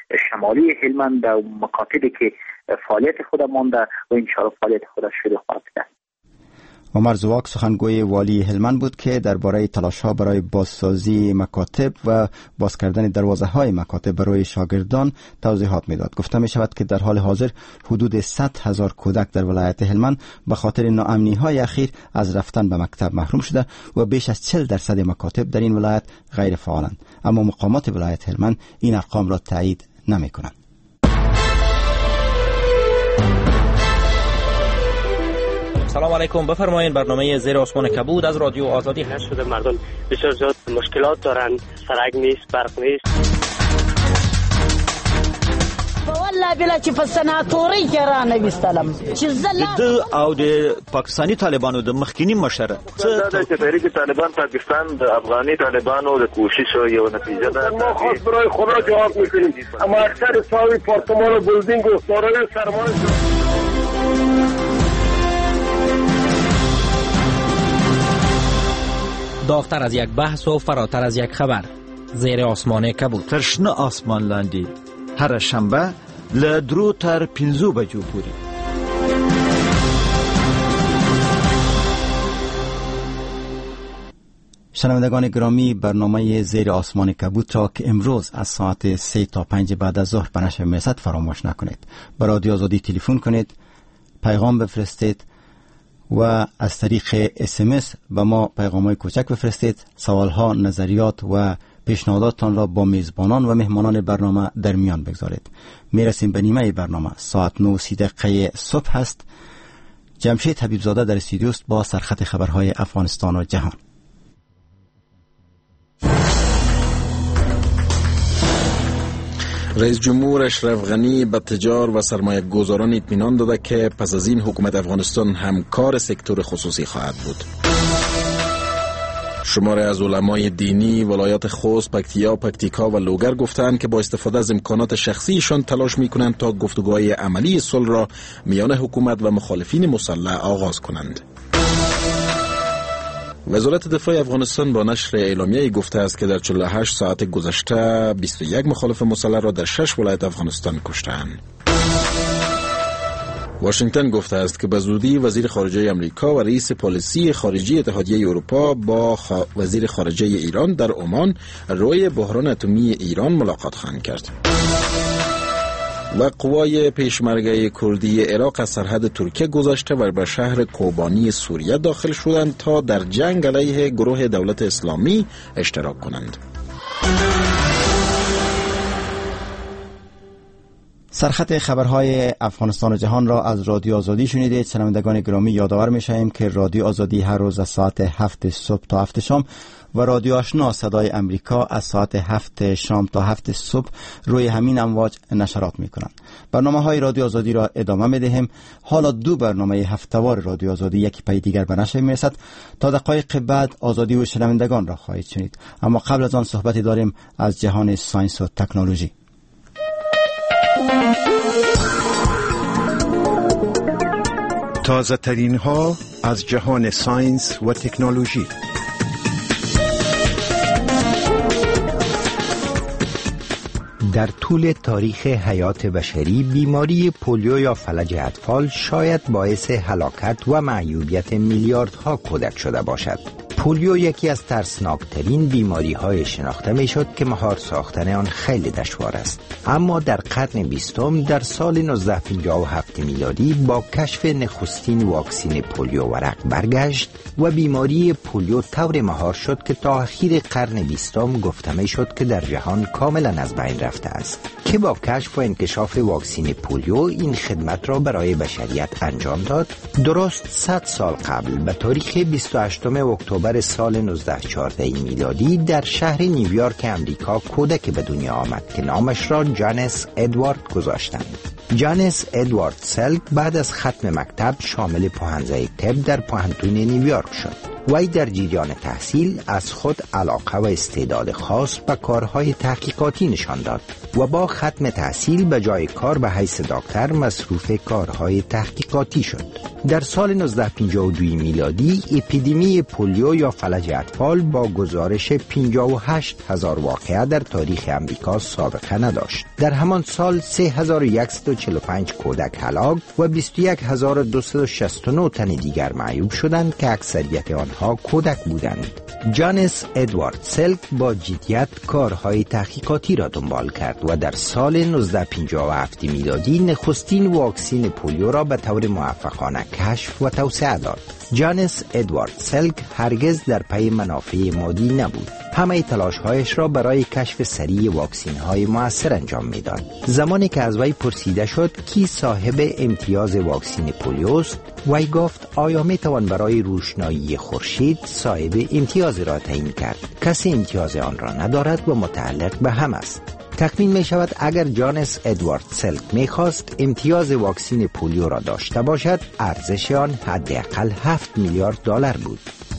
شمالی هلمند و مکاتبی که فعالیت خود مانده و انشاءالله فعالیت خود شروع خواهد کرد. عمر زواک سخنگوی والی هلمند بود که درباره تلاش‌ها برای بازسازی مکاتب و باز کردن دروازه‌های مکاتب برای شاگردان توضیحات می‌داد. گفته می‌شود که در حال حاضر حدود صد هزار کودک در ولایت هلمند به خاطر ناامنی‌های اخیر از رفتن به مکتب محروم شده و بیش از چهل درصد مکاتب در این ولایت غیر فعالند. اما مقامات ولایت هلمند این ارقام را تایید نمی‌کنند. سلام علیکم، بفرمایید. برنامه زیر آسمان کبود از رادیو آزادی هست. شده مردم بسیار زیاد مشکلات دارن، سرک نیست، برق نیست. والله بلا چې په سناتوري کې را نه وستلم چې زلا د او د پاکستاني طالبانو د مخکینی مشر څه د تحریک طالبان پاکستان د افغاني طالبانو د کوشش یو نتیجه ده. ما خاص برای خدا جواب میکنیم، اما اکثر ساوی پارتمان و بلدینگ و سارای سرمایه داغتر از یک بحث و فراتر از یک خبر. زیر آسمان کبود. ترشنه آسمان لاندی هر شنبه لدرو تر پینزو بجو پوری. شنوندگان گرامی، برنامه زیر آسمان کبوت را که امروز از ساعت سه تا پنج بعد از ظهر به نشر میرسد فراموش نکنید. به رادیو آزادی تلفن کنید، پیغام بفرستید و از طریق اس ام اس به ما پیغام‌های کوچک بفرستید. سوالها، نظریات و پیشنهاداتتان را با میزبانان و مهمانان برنامه در میان بگذارید. میرسیم به نیمه برنامه. ساعت نه و سی دقیقه صبح هست. جمشید حبیبزاده در استودیو است با سرخط خبرهای افغانستان و جهان. رئیس جمهور اشرف غنی به تجار و سرمایه گذاران اطمینان داده که پس از این حکومت افغانستان همکار سکتور خصوصی خواهد بود. شماره از علمای دینی ولایات خوست، پکتیا، پکتیکا و لوگر گفتند که با استفاده از امکانات شخصیشان تلاش می‌کنند تا گفتگوهای عملی صلح را میان حکومت و مخالفین مسلح آغاز کنند. وزارت دفاع افغانستان با نشر اعلامیه‌ای گفته است که در چهل و هشت ساعت گذشته بیست و یک مخالف مسلح را در شش ولایت افغانستان کشتند. واشنگتن گفته است که به زودی وزیر خارجه آمریکا و رئیس پالیسی خارجی اتحادیه اروپا با خا... وزیر خارجه ایران در عمان روی بحران اتمی ایران ملاقات خواهند کرد. و قوای پیشمرگه کردی عراق از سرحد ترکیه گذشته و به شهر کوبانی سوریه داخل شدند تا در جنگ علیه گروه دولت اسلامی اشتراک کنند. سرخط خبرهای افغانستان و جهان را از رادیو آزادی شنیدید. شنوندگان گرامی، یادآور می‌شویم که رادیو آزادی هر روز از ساعت هفت صبح تا هفت شام و رادیو آشنا صدای امریکا از ساعت هفت شام تا هفت صبح روی همین امواج نشرات می‌کنند. برنامه‌های رادیو آزادی را ادامه می‌دهیم. حالا دو برنامه هفته‌وار رادیو آزادی یکی پای دیگر به نشر می‌رسد. تا دقایق بعد آزادی و شنوندگان را خواهید شنید. اما قبل از آن صحبتی داریم از جهان ساینس و تکنولوژی. تازه ترین ها از جهان ساینس و تکنولوژی. در طول تاریخ حیات بشری بیماری پولیو یا فلج اطفال شاید باعث هلاکت و معیوبیت میلیاردها کودک شده باشد. پولیو یکی از ترسناکترین بیماری های شناخته می شد که مهار ساختن آن خیلی دشوار است. اما در قرن بیستم در سال نوزده پنجاه و هفت میلادی با کشف نخستین واکسین پولیو ورق برگشت و بیماری پولیو طور مهار شد که تا اخیر قرن بیستم گفته می شد که در جهان کاملا از بین رفته است. که با کشف و انکشاف واکسین پولیو این خدمت را برای بشریت انجام داد. درست صد سال قبل به تاریخ بیست و هشتم اکتبر سال نوزده چهارده میلادی در شهر نیویورک امریکا کودک به دنیا آمد که نامش را جانس ادوارد گذاشتند. جانس ادوارد سلک بعد از ختم مکتب شامل پوهنځی طب در پوهنتون نیویورک شد. وی در جریان تحصیل از خود علاقه و استعداد خاص به کارهای تحقیقاتی نشان داد و با ختم تحصیل به جای کار به حیث دکتر مصروف کارهای تحقیقاتی شد. در سال نوزده پنجاه و دو میلادی اپیدمی پولیو یا فلج اطفال با گزارش پنجاه و هشت هزار واقعه در تاریخ امریکا سابقه نداشت. در همان سال سه هزار و صد و چهل و پنج کودک هلاک و بیست و یک هزار و دویست و شصت و نه تن دیگر معیوب شدند که اکثریت آنها کودک بودند. جانس ادوارد سلک با جدیت کارهای تحقیقاتی را دنبال کرد و در سال نوزده پنجاه و هفت میلادی نخستین واکسین پولیو را به طور موفقانه کشف و توسعه داد. جانس ادوارد سلک هرگز در پی منافع مادی نبود. همه تلاش‌هایش را برای کشف سریع واکسین‌های مؤثر انجام می‌داد. زمانی که از وی پرسیده شد کی صاحب امتیاز واکسین پولیوست، وی گفت آیا می‌توان برای روشنایی خورشید صاحب امتیاز را تعیین کرد؟ کسی امتیاز آن را ندارد و متعلق به هم است. تخمین می شود اگر جانس ادوارد سلک می خواست امتیاز واکسین پولیو را داشته باشد، ارزش آن حداقل هفت میلیارد دلار بود.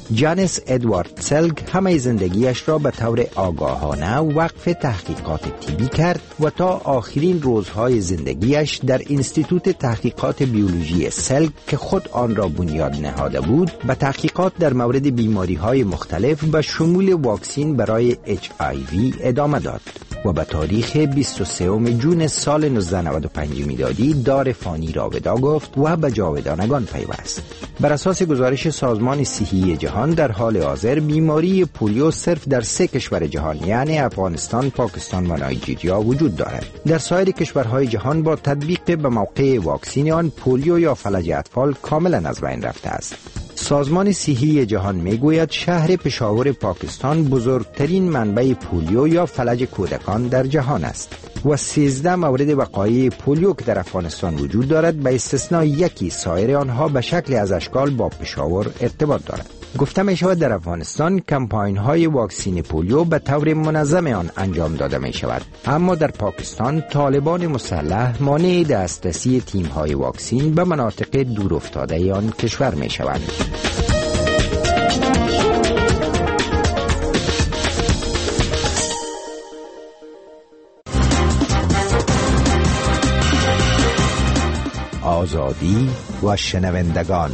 جانس ادوارد سلگ همه زندگیش را به طور آگاهانه وقف تحقیقات طبی کرد و تا آخرین روزهای زندگیش در انستیتوت تحقیقات بیولوژی سلگ که خود آن را بنیاد نهاده بود به تحقیقات در مورد بیماری‌های مختلف به شمول واکسین برای اچ آی وی ادامه داد و به تاریخ بیست و سوم جون سال نوزده نود و پنج میلادی دار فانی را ودا گفت و به جاودانگان پیوست. بر اساس گزارش سازمان صحی جهان در حال حاضر بیماری پولیو صرف در سه کشور جهان یعنی افغانستان، پاکستان و نایجیریا وجود دارد. در سایر کشورهای جهان با تطبیق به موقع واکسین آن پولیو یا فلج اطفال کاملا از بین رفته است. سازمان صحی جهان میگوید شهر پشاور پاکستان بزرگترین منبع پولیو یا فلج کودکان در جهان است و سیزده مورد وقایع پولیو که در افغانستان وجود دارد به استثنای یکی سایر آنها به شکل از اشکال با پشاور ارتباط دارد. گفته می شود در افغانستان کمپاین های واکسین پولیو به طور منظم آن انجام داده می شود، اما در پاکستان طالبان مسلح مانع دسترسی تیم های واکسین به مناطق دور افتاده آن کشور می شوند. آزادی و شنوندگان.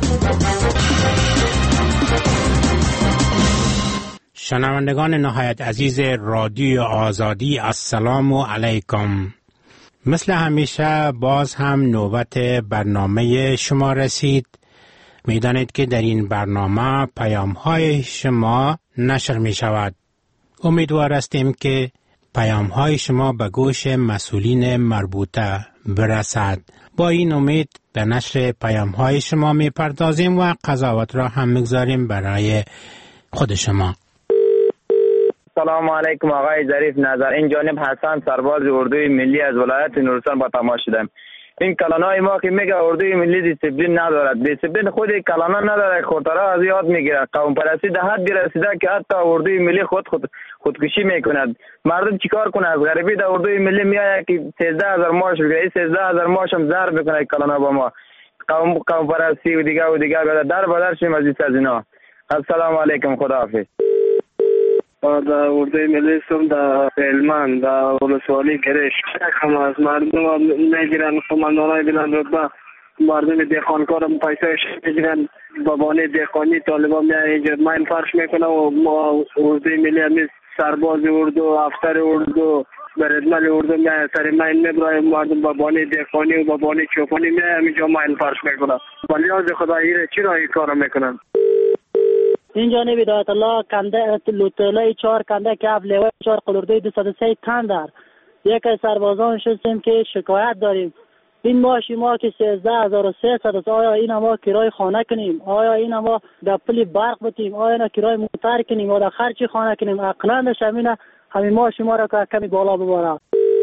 شنوندگان نهایت عزیز رادیو آزادی، السلام علیکم. مثل همیشه باز هم نوبت برنامه شما رسید. میدانید که در این برنامه پیام های شما نشر می شود. امیدوار هستیم که پیام های شما به گوش مسئولین مربوطه برسد. با این امید به نشر پیام های شما می پردازیم و قضاوت را هم میگذاریم برای خود شما. سلام علیکم آقای ظریف نظر، این جانب حسن سرباز اردوی ملی از ولایت نورستان با تماس شدم. این کلانای ما که میگه اردوی ملی دیسپلین ندارد، دیسپلین خود کلانا نداره، خودترا از یاد میگیره. قوم پرستی ده حدی رسیده که حتی اردوی ملی خود خود خودکشی میکند. مردم چیکار کنه؟ از غریبی در اردوی ملی میاد که سیزده هزار ماش بگیره، این سیزده هزار ماش هم ضرب میکنه کلانا با ما. قوم قوم پرستی و دیگه و دیگه در بدر شیم از اینا. السلام علیکم، خداحافظ. در اردوی ملی سم در علمان در ولسوالی گرش هم از مردم میگیرن، خماندانای بلند رتبه مردم دهقانکار هم پیسایش میگیرن، بابانه دهقانی طالبان میان اینجا ماین فرش میکنه و ما اردوی ملی همیز سرباز اردو، افسر اردو، بردمل اردو میان سر ماین میبرای مردم بابانه دهقانی و بابانه چوپانی میان همینجا ماین فرش میکنه. ولی از خدایی چی را این کار میکنن؟ این جانب هدایت الله کنده لوتلای چهار کنده که افلیوه چهار قلورده دو صد و سه تن در یک از سربازان شستیم که شکایت داریم. این ماشی ما که سیزده هزار و سیصد است، آیا این ما کرای خانه کنیم؟ آیا این ما در پلی برق بتیم؟ آیا اینا کرای موتر کنیم یا در خرچی خانه کنیم؟ اقلانش همینه، همین ماشی ما را که کمی بالا بباره.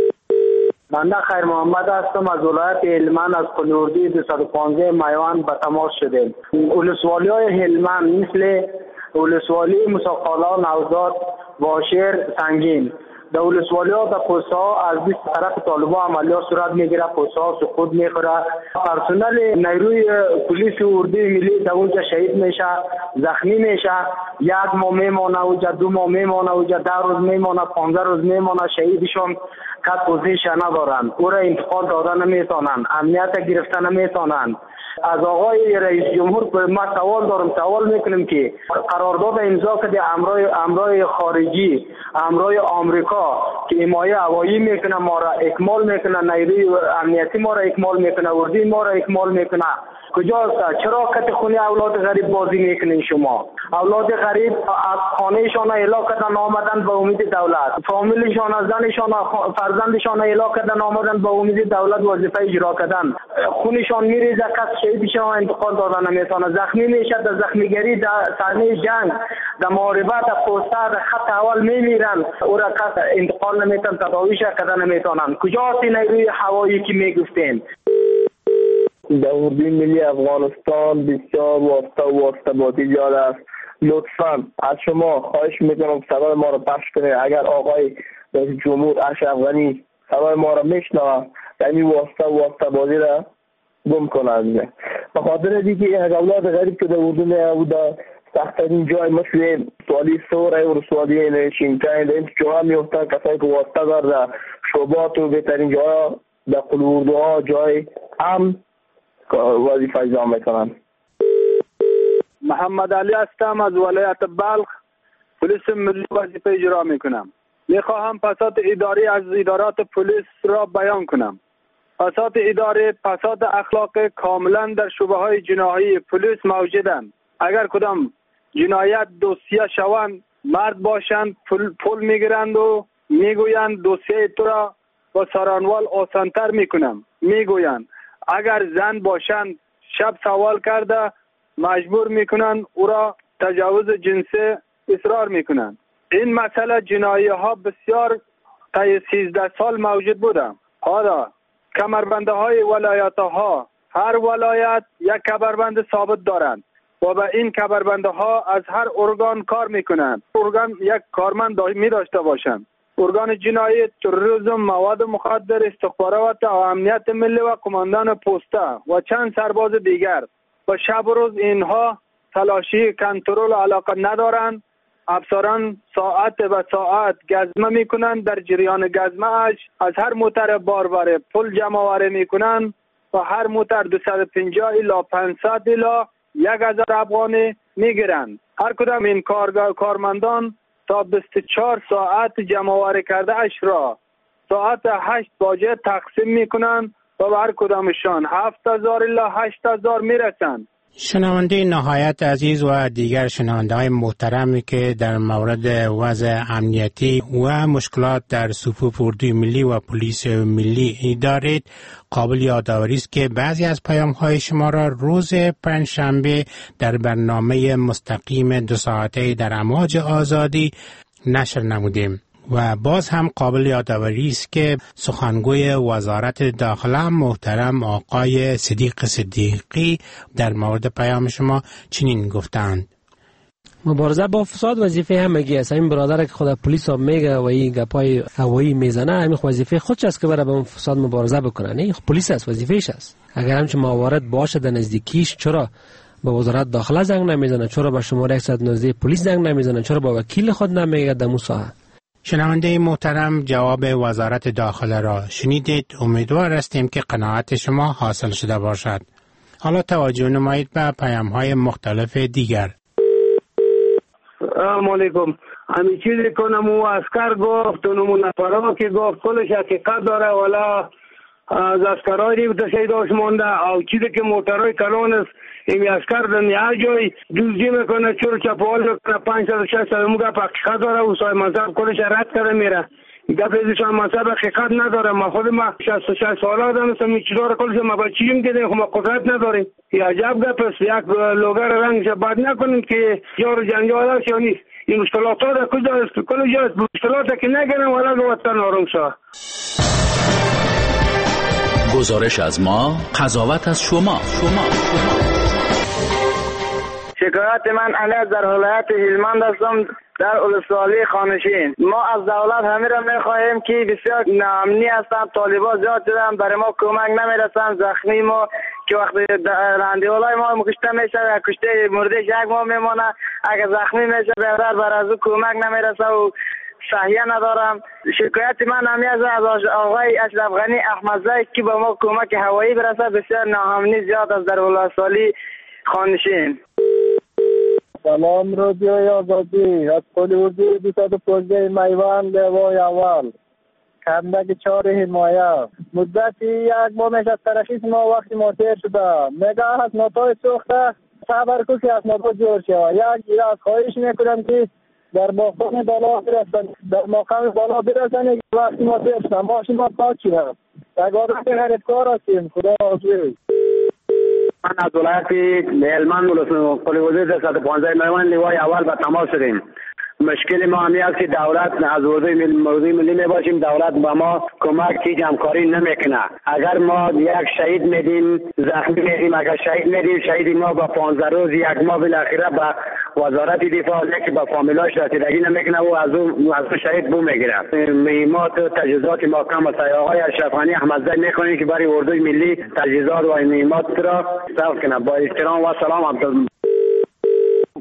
بنده خیر محمد هستم از ولایت هلمند از قلوردی دو صد و پانزده میوان به تماس شدیم. ولسوالی های هلمند مثل ولسوالی موسیقالا، نوزاد، واشر، سنگین در ولسوالی ها در پوسته ها از بیست طرف طالبان عملیات صورت میگیره، پوسته ها سقوط میخوره، پرسنل نیروی پلیس اردوی ملی در اونجا شهید میشه، زخمی میشه، یک ماه میمانه اونجا، دو ماه میمانه اونجا، ده روز میمانه، پانزده روز میمانه، شهیدشون کت پوزیش ندارن، او را انتقال دادن نمیتونن، امنیت گرفتن نمیتونن. از آقای رئیس جمهور ما سوال دارم، سوال میکنیم که قرارداد امضا کرده امرای امرای خارجی، امرای آمریکا که حمایت هوایی میکنه، ما را اکمال میکنه، نیروی امنیتی ما را اکمال میکنه، اردوی ما را اکمال میکنه. کجاست؟ چرا کت خونه اولاد غریب بازی میکنین شما؟ اولاد غریب از خانهشان اعلا کردن آمدن به امید دولت، فامیلشان از زنشان فرزندشان اعلا کردن آمدن به امید دولت وظیفه اجرا کردن، خونشان میریزه، کس شهیدشان انتقال دادن نمیتونه، زخمی میشه، در زخمیگری در صحنه جنگ در محاربت در پوسته در خط اول میمیرن، او را کس انتقال نمیتون، تداویش کردن نمیتونن. کجاست نیروی هوایی که میگفتین؟ در اردوی ملی افغانستان بسیار واسطه و واسطه بازی زیاد است. لطفا از شما خواهش میکنم صدای ما را پخش کنید. اگر آقای رئیس جمهور اشرف غنی صدای ما را میشنوه در این واسطه و واسطه بازی را گم کنه. به خاطر دیگه یک اولاد غریب که در اردو میاد سخت‌ترین جای مثل سوالی سوره و سوالی شینتاین در این جاها میفتن کسایی که واسطه دار در شعبات و بهترین جاها در قلوردوها جای هم وظیفه اجرا میکنن. محمد علی هستم از ولایت بلخ، پلیس ملی وظیفه اجرا میکنم. میخواهم فساد اداری از ادارات پلیس را بیان کنم. فساد اداری، فساد اخلاق کاملا در شعبه های جناحی پلیس موجودند. اگر کدام جنایت دوسیه شوند، مرد باشند پول, پول میگیرند و میگویند دوسیه تو را با سارانوال آسانتر میکنم. میگویند اگر زن باشند شب سوال کرده مجبور میکنند او را تجاوز جنسی اصرار میکنند. این مسئله جنایی ها بسیار طی سیزده سال موجود بوده. حالا کمربنده های ولایت ها، هر ولایت یک کمربند ثابت دارند و به این کمربنده ها از هر ارگان کار میکنند. ارگان یک کارمند می داشته باشند. ارگان جنایی، تروریسم، مواد مخدر، استخبارات و امنیت ملی و کماندان پسته و چند سرباز دیگر. و شب و روز اینها تلاشی کنترل علاقه ندارند. افسران ساعت به ساعت گزمه میکنند. در جریان گزمه اش از هر موتر باربره پول جمع آوری میکنند و هر موتر دویست و پنجاه الی پانصد الی یک هزار افغانی میگیرند. هر کدام این کارگاه کارمندان تا بیست و چهار ساعت جمع آوری کرده اش را ساعت هشت باجه تقسیم میکنند و هر کدامشان هفت هزار الی هشت هزار میرسند. شنونده نهایت عزیز و دیگر شنونده های محترمی که در مورد وضع امنیتی و مشکلات در صفوف اردوی ملی و پلیس ملی دارید، قابل یادآوری است که بعضی از پیام های شما را روز پنجشنبه در برنامه مستقیم دو ساعته در امواج آزادی نشر نمودیم. و باز هم قابل یادآوری است که سخنگوی وزارت داخله محترم آقای صدیق صدیقی در مورد پیام شما چنین گفتند: مبارزه با فساد وظیفه همگی است. این برادر که خود پلیس هم میگه و این گپای هوایی میزنه، همین وظیفه خودش است که برای با فساد مبارزه بکنه. نه پلیس است، وظیفه‌اش است. اگر همچین موارد باشه در نزدیکیش، چرا به وزارت داخله زنگ نمیزنه؟ چرا به شماره صد و نوزده پلیس زنگ نمیزنه؟ چرا با وکیل خود نمیگه در موسا؟ شنونده محترم جواب وزارت داخله را شنیدید. امیدوار هستیم که قناعت شما حاصل شده باشد. حالا توجه نمایید به پیام های مختلف دیگر. سلام علیکم. همین چیزی کنم و اسکر گفت و نمون نفرها که گفت کلش حقیقت داره، ولی از اسکرهای دیگه شیداش مانده. او چیزی که موترهای کلان است این اسکر در نیه جای دوزی میکنه، چور چپوال میکنه، پنج سد و شش سد موگه حقیقت داره و سای منصب کلش رد کرده میره. گفت ازشان منصب حقیقت نداره. ما خود ما شصت و شش ساله آدم هستم، این چیزا رو کلش ما بچیم دیدیم، خب ما قدرت نداریم. یه عجب گپ است. یک لوگر رنگش بد نکنیم که جار جنجال است یا نیست. این مشکلات ها در کجا است؟ کل جاست. مشکلات که نگیرم ولی به وطن آروم شد. گزارش از ما، قضاوت از شما. شما شما شکایت من علیه در ولایت هلمند هستم، در ولسوالی خانشین. ما از دولت همین را میخواهیم که بسیار ناامنی هستند، طالبان زیاد شدن، برای ما کمک نمیرسند. زخمی ما که وقتی راندیولای ما کشته میشه، کشته مردش یک ماه میمانه، اگر زخمی میشه برادر بر از او کمک نمیرسه و صحیح ندارم. شکایت من همی از آقای اشرف غنی احمدزی که به ما کمک هوایی برسه. بسیار ناامنی زیاد است در ولسوالی خانشین. سلام رادیوی آزادی از قلوردوی دویست و پانزده میوان لیوای اول کندک چهار حمایه. مدتی یک ماه میشه ترخیص ما وقتی ماتر شده، میگه از نوتای سوخته صبر کسی از نوتا جور شد. یک گیره از خواهش میکنم که در مقام بالا برسن، در مقام بالا برسن وقتی ماتر شده ماشین ما پاک شده. یک آدم خریدکار هستیم. خدا حافظ. من از ولایت هلمند قلوردوی دویست و پانزده میوان لیوای اول به تماس شدیم. مشکل ما همی است که دولت از اردوی ملی می باشیم، دولت با ما کمک هیچ همکاری نمیکنه. اگر ما یک شهید میدیم، زخمی میدیم، اگر شهید میدیم، شهید ما با پانزده روز یک ماه بالاخره به وزارت دفاع که با فامیلاش رسیدگی نمیکنه و از اون از شهید بو میگیره. مهمات تجهیزات ما کم است. آقای اشرف غنی احمدزی میخوانیم که برای اردوی ملی تجهیزات و مهمات را صرف کنه. با احترام و سلام.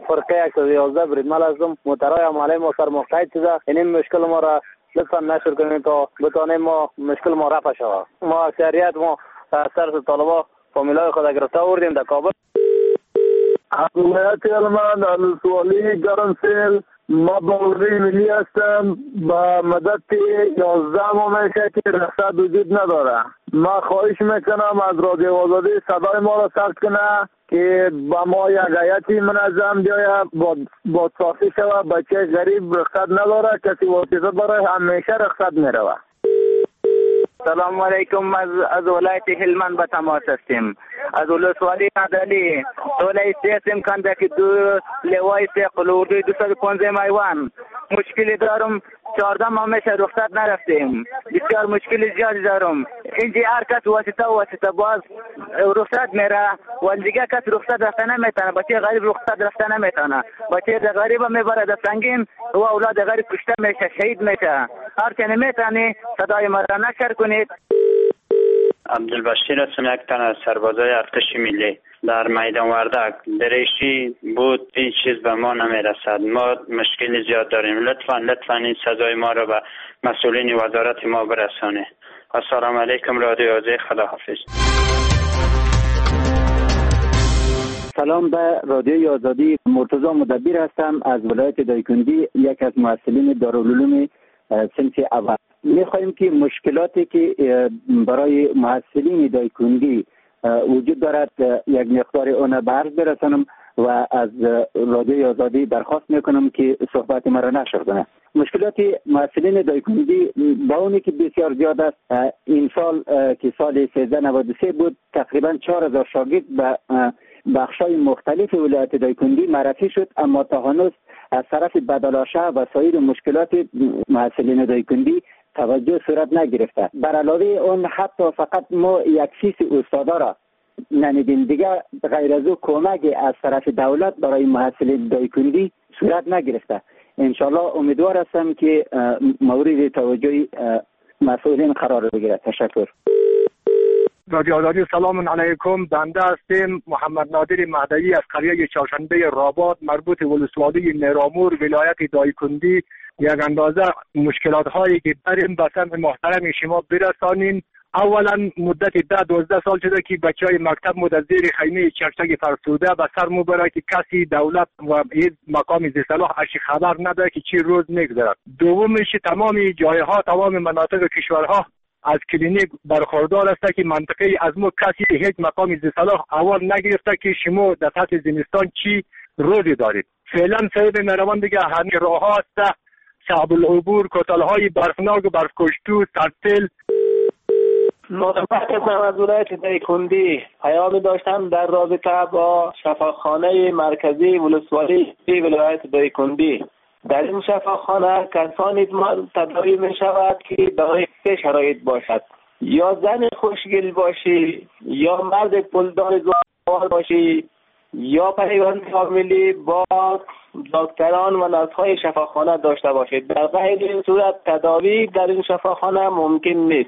فرقه صد و یازده بریدمل هستم. موترهای عمالی ما سر موقعیت شده. این مشکل ما را لطفا نشر کنید تا بتانیم ما مشکل ما رفع شود. ما اکثریت ما سر طالبا فامیلای خود گرفته آوردیم در کابل. از ولایت هلمند ولسوالی گرمسیل ما با اردوی ملی هستم. با مدت یازده ماه میشه که رخصت وجود نداره. ما خواهش میکنم از رادیو آزادی صدای ما را ثبت کنه که با ما یک هیئتی منظم بیاید با با صافی شود. بچه غریب رخصت نداره، کسی واسطه داره همیشه رخصت میروه. سلام علیکم. از از ولایت هلمند به تماس هستیم. از ولسوالی عدلی ولایت هستیم کنده که دو لوای سه قلوردوی دویست و پانزده میوان مشکلی دارم. چهارده ماه میشه رخصت نرفتیم. بسیار مشکل زیادی دارم. اینجا هر کس واسطه واسطه باز رخصت میره و دیگه کس رخصت رفته نمیتونه. بچه غریب رخصت رفته نمیتونه. بچه غریب میبره در سنگین و اولاد غریب کشته میشه، شهید میشه. هر که نمیتونه صدای ما را نشر کنید. عبدالبشیر هستم، یک تن از سربازای ارتش ملی در میدان وردک. دریشی بود، این چیز به ما نمیرسد. ما مشکلی زیاد داریم. لطفا لطفا این صدای ما را به مسئولین وزارت ما برسانه. السلام علیکم. رادیو آزادی، خدا حافظ. سلام به رادیو آزادی. مرتضی مدبر هستم از ولایت دایکندی، یک از مؤسسین دارالعلوم صنف اول. می‌خواهیم که مشکلاتی که برای محصلین دایکندی وجود دارد یک مقدار اون به عرض برسانم و از رادیو آزادی درخواست میکنم که صحبت مرا نشر کنه. مشکلات محصلین دایکندی با اونی که بسیار زیاد است. این سال که سال سیزده نود و سه بود، تقریبا چهار هزار شاگرد به بخشای مختلف ولایت دایکندی معرفی شد، اما تا هنوز از طرف بدلاشه و سایر مشکلات محصلین دایکندی توجه صورت نگرفته. بر علاوه اون حتی فقط ما یک فیس استادا را نمیدیم. دیگه غیر از او کمک از طرف دولت برای محصلین دایکندی صورت نگرفته. انشالله امیدوار هستم که مورد توجه مسئولین قرار بگیرد. تشکر. رادیو آزادی، سلام علیکم. بنده هستیم محمد نادر مهدوی از قریه چهارشنبه رابات، مربوط ولسوالی نیرامور، ولایت دایکندی. یک اندازه مشکلات هایی که داریم به سمت محترم شما برسانین. اولا مدت ده دوازده سال شده که بچه های مکتب مو در زیر خیمه چکچک فرسوده به سر مو برای که کسی دولت و این مقام ذی صلاح اشی خبر نداره که چی روز میگذرد. دومش تمام جایها، تمام مناطق کشورها از کلینیک برخوردار است که منطقه از مو کسی هیچ مقام ذی صلاح اول نگرفته که شما در سطح زمستان چی روزی دارید. فعلا سبب مروان دیگه همین راه ها است، صعب العبور، کتلهای برفناک و برفکشتو، سرتل. مدبت از ولایت دایکندی پیامی داشتم در رابطه با شفاخانه مرکزی ولسوالی ولایت دایکندی. در این شفاخانه کسانی تداوی می شود که دارای سه شرایط باشد: یا زن خوشگل باشی، یا مرد پولدار زوار باشی، یا پیوند فامیلی با دکتران و نرس‌های شفاخانه داشته باشید. در غیر این صورت تداوی در این شفاخانه ممکن نیست.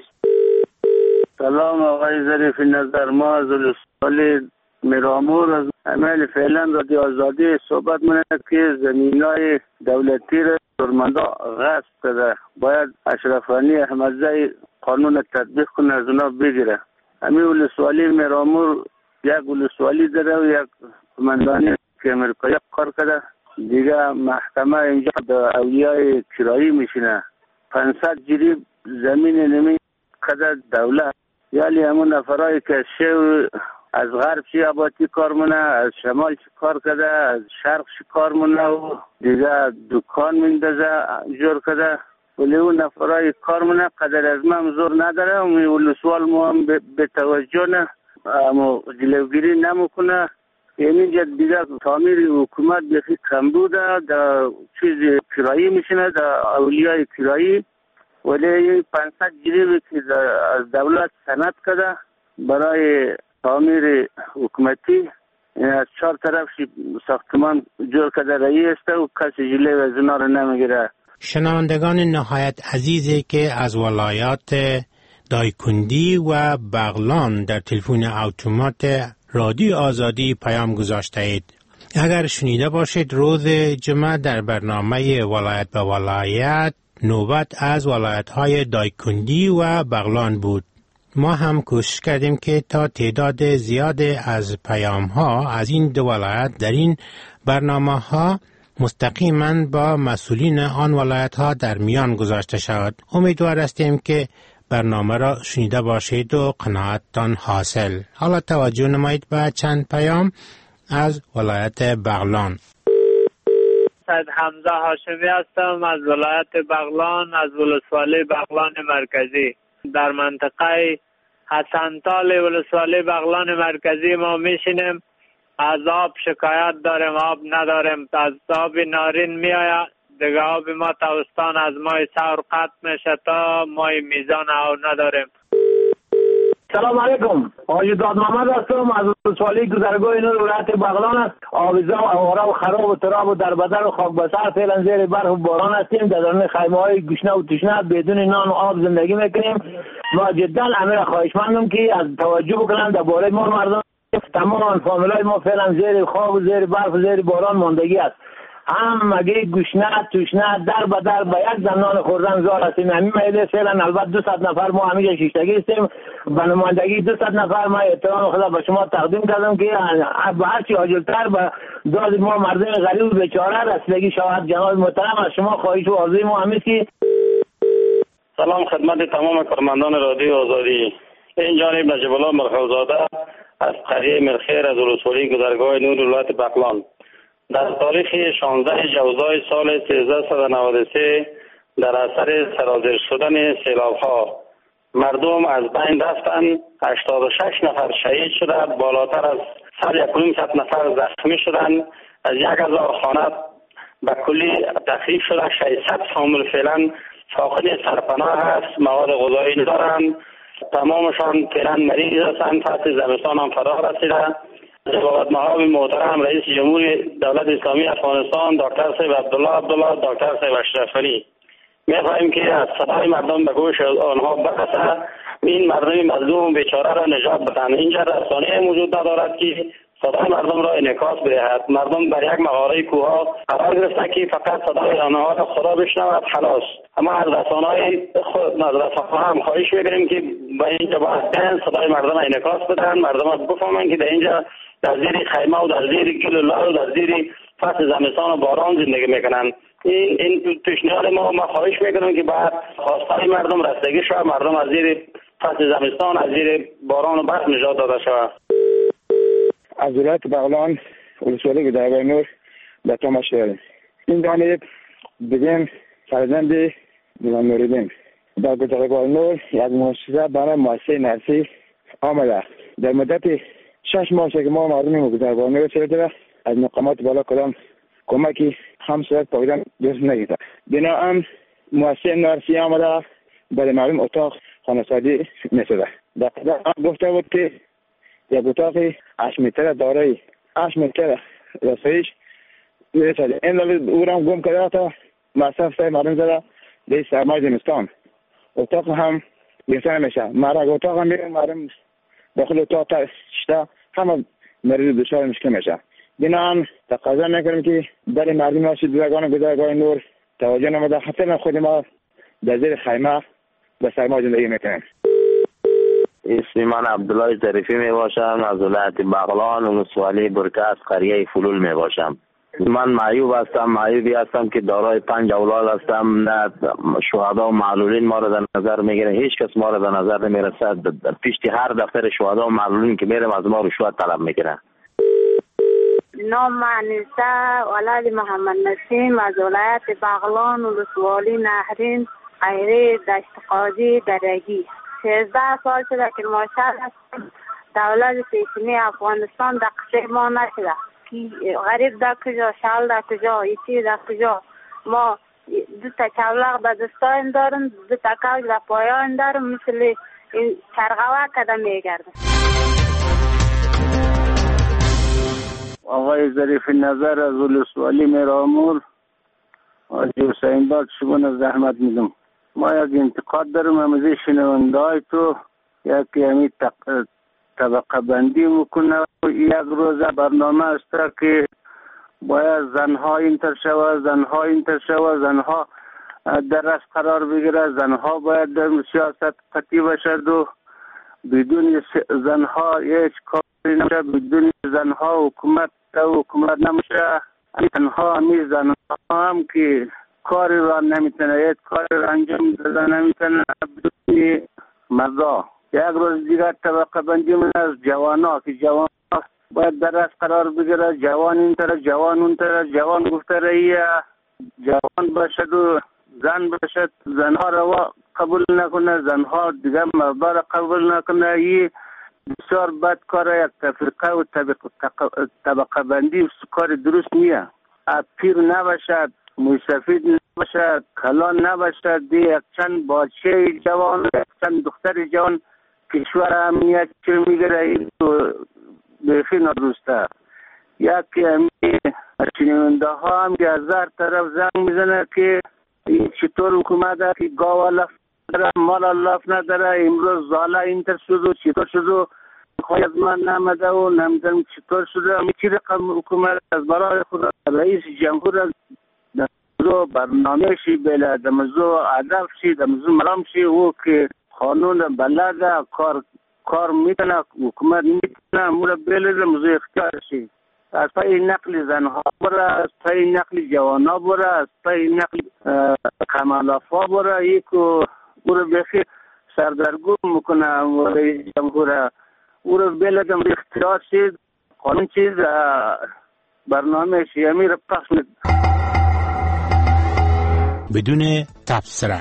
سلام آقای ظریف نظر. ما از ولسوالی میرامور از عمل فعلا رادیو آزادی صحبت منه که زمینای دولتی را شورمندا غصب کرده. باید اشرف غنی احمدزی قانون تطبیق کنه، از اونا بگیره. همین ولسوالی میرامور یک ولسوالی داره و یک قماندانی که امریکایی کار کرده. دیگه محکمه اینجا به اولیای کرایی میشینه. پانصد جریب زمین نمی کده دولت، یعنی همون نفرایی که شو از غرب چی آبادی کار مونه، از شمال چی کار کده، از شرق چی کار مونه و دیگه دکان میندازه جور کده، ولی اون نفرای کار مونه قدر از من زور نداره. و ولسوال ما هم به توجه نه اما جلوگیری نمکنه. یعنی اینجا دیگه تعمیر حکومت بخی کم بوده، در چیز کرایی میشنه، در اولیای کرایی. ولی این پانصد جریبی که از دولت سند کرده برای تعمیر حکومتی از چهار طرف ساختمان جور کرده رئیس و کسی جلوی از اونا رو نمیگیره. شنوندگان نهایت عزیزی که از ولایات دایکندی و بغلان در تلفن اتومات رادیو آزادی پیام گذاشته اید، اگر شنیده باشید روز جمعه در برنامه ولایت به ولایت نوبت از ولایت‌های دایکندی و بغلان بود. ما هم کوشش کردیم که تا تعداد زیاد از پیام‌ها از این دو ولایت در این برنامه‌ها مستقیما با مسئولین آن ولایت‌ها در میان گذاشته شود. امیدوار هستیم که برنامه را شنیده باشید و قناعتتان حاصل. حالا توجه نمایید به چند پیام از ولایت بغلان. سید حمزه هاشمی هستم از ولایت بغلان، از ولسوالی بغلان مرکزی. در منطقه حسنتال ولسوالی بغلان مرکزی ما میشینیم، از آب شکایت داریم، آب نداریم. از آب نارین میآید، دیگه آب ما تاوستان از ماه سور قطع میشه تا ماه میزان آب نداریم. سلام علیکم، حاجی داد محمد هستم از ولسوالی گذرگاه نور ولایت بغلان است. آویزا و آواره و خراب و تراب و دربدر و خاک بسر فعلا زیر برف و باران هستیم. در درون خیمه های گشنه و تشنه بدون نان و آب زندگی میکنیم. ما جدا امیر خواهشمندم که از توجه بکنن درباره ما مردم. تمام فامیلای ما فعلا زیر خواب و زیر برف و زیر باران ماندگی است. هم مگه گشنه توشنه در به در به یک زنان خوردن زار هستیم. همین مایده فعلا البته دو صد نفر ما همیشه شیشتگی هستیم. به نمایندگی دو صد نفر ما احترام خدا به شما تقدیم کردم که به هرچی عاجلتر به داد ما مردم غریب و بیچاره رسیدگی شود. جناب محترم از شما خواهش و آرزوی ما همین که سلام خدمت تمام کارمندان رادیو آزادی. این جانب نجیب الله مرخوزاده از قریه مرخیر از ولسوالی گذرگاه نور ولایت بغلان. در تاریخ شانزده جوزای سال سیزده و نود و سه در اثر سرازیر شدن سیلاب‌ها مردم از بین رفتند. هشتاد و شش نفر شهید شده، بالاتر از صد و یک نفر زخمی شدند. از یک هزار خانه به کلی تخریب شده. ششصد فامیل فعلا فاقد سرپناه هست، مواد غذایی ندارند. تمامشان فعلا مریض هستند. فصل زمستان هم فرا رسیده. جواب محاب محترم رئیس جمهوری دولت اسلامی افغانستان دکتر صاحب عبدالله عبدالله، دکتر صاحب اشرف علی، می‌خواهیم که از صدای مردم به گوش آنها برسه، این مردم مظلوم بیچاره را نجات بدن. اینجا رسانه موجود ندارد که صدای مردم را انعکاس بدهد. مردم در یک مغاره کوها قرار گرفتند که فقط صدای آنها را خدا بشنود خلاص. اما از رسانه‌های خود رسانه‌ها هم خواهش می‌کنیم که به اینجا باید صدای مردم انعکاس بدن، مردم بفهمند که در اینجا در زیر خیمه و در زیر گل و لال و در زیر فصل زمستان و باران زندگی میکنن. این این پیشنهاد ما ما خواهش میکنم که بعد خواستای مردم رسیدگی شود، مردم از زیر فصل زمستان از زیر باران و برف نجات داده شود. از ولایت بغلان ولسوالی گذرگاه نور به تماش داریم. این جانب بگیم فرزند دیوان نوریدین در گذرگاه نور یک مؤسسه برای مؤسسه نرسی آمده. در مدت شش ماه که ما مردم گذرگاه نور شده از مقامات بالا کدام کمکی هم صورت پاکیدن درست نگیرد. بنابراین مؤسسه نرسی آمده برای مردم اتاق خانه‌سازی می‌شده. در قدر گفته بود که یک اتاق هشت متر دارای هشت متر رسایش می‌رسد. این دلیل او را گم کرده تا مصرف سای مردم زده در سرمای زمستان. اتاق هم بهتر میشه. مرگ اتاق هم میرن مردم داخل اتاق تا شتا همه مریض دچار مشکل میشه. بنابراین تقاضا میکنیم که برای مردم رسیدگان گذرگاه نور توجه نموده. حتی خود ما در زیر خیمه به سرما زندگی میکنیم. اسم من عبدالله ظریفی می باشم، از ولایت بغلان ولسوالی برکه قریه فلول می باشم. من معیوب هستم، معیوبی هستم که دارای پنج اولاد هستم. نه شهدا و معلولین ما را در نظر میگیره، هیچ کس ما را در نظر نمیرسد. در پیشتی هر دفتر شهدا و معلولین که میرم از ما رشوت طلب میکنه. نام منیسه ولاد محمد نسیم از ولایت بغلان ولسوالی نهرین قیره دشت قاضی درگی. سیزده سال شده که ماشاءالله هستم. دولت پیشینی افغانستان در قصه ما نشده که غریب در کجا، شال در کجا، ایچی در کجا. ما دو تا چولق در دستایم دارم، دو تا کلک در پایان دارم، مثل این چرغوه کده میگردم. آقای ظریف نظر از ولسوالی میرامور حاجی حسین داد شما زحمت میدم. ما یک انتقاد دارم همیشه شنونده های تو یکی همی طبقه بندی میکنه. یک روز برنامه است که باید زنها اینتر شود، زنها اینتر شود، زنها در رأس قرار بگیره، زنها باید در سیاست قطعی بشد و بدون زنها هیچ کاری نمیشه، بدون زنها حکومت حکومت نمیشه. زنها همی زنها هم که کاری را نمیتونه، هیچ کاری را انجام داده نمیتونه بدون مردا. یک روز دیگر طبقه بندی من از جوان ها که جوان ها باید در رأس قرار بگیره، جوان این طرف جوان اون طرف، جوان گفته رهیه جوان باشد و زن باشد، زنها را قبول نکنه، زنها دیگر مردا را قبول نکنه. این بسیار بد کاره. یک تفریقه و طبقه, طبقه بندی کار درست نیه. پیر نباشد، موسفید نباشد، کلان نباشد، یک چند بچه جوان، یک چند دختر جوان کشور امنیت چه میگره، این تو بیخی ندرسته. یکی همی شنونده ها هم که از هر طرف زنگ میزنه که چطور حکومت ها که گاوا لف نداره، مال لف نداره، امروز زاله اینتر شد و چطور شد و خواهد من نمده و نمیدونم چطور شده. همی چی رقم حکومت از برای خود رئیس جمهور از دمزو برنامه شی بله، دمزو عدف شی، دمزو مرام شی، او که قانون بلده کار کار میتونه، حکومت میتونه مورا بله دمزو اختیار شی. از پای نقل زنها بره، از پای نقل جوانا بره، از پای نقل کمالافا بره، یکو او رو بخی سردرگم میکنه رئیس جمهور. او رو بلدم اختیار شید قانون چیز برنامه شیمی رو پخش مید بدون تبصره.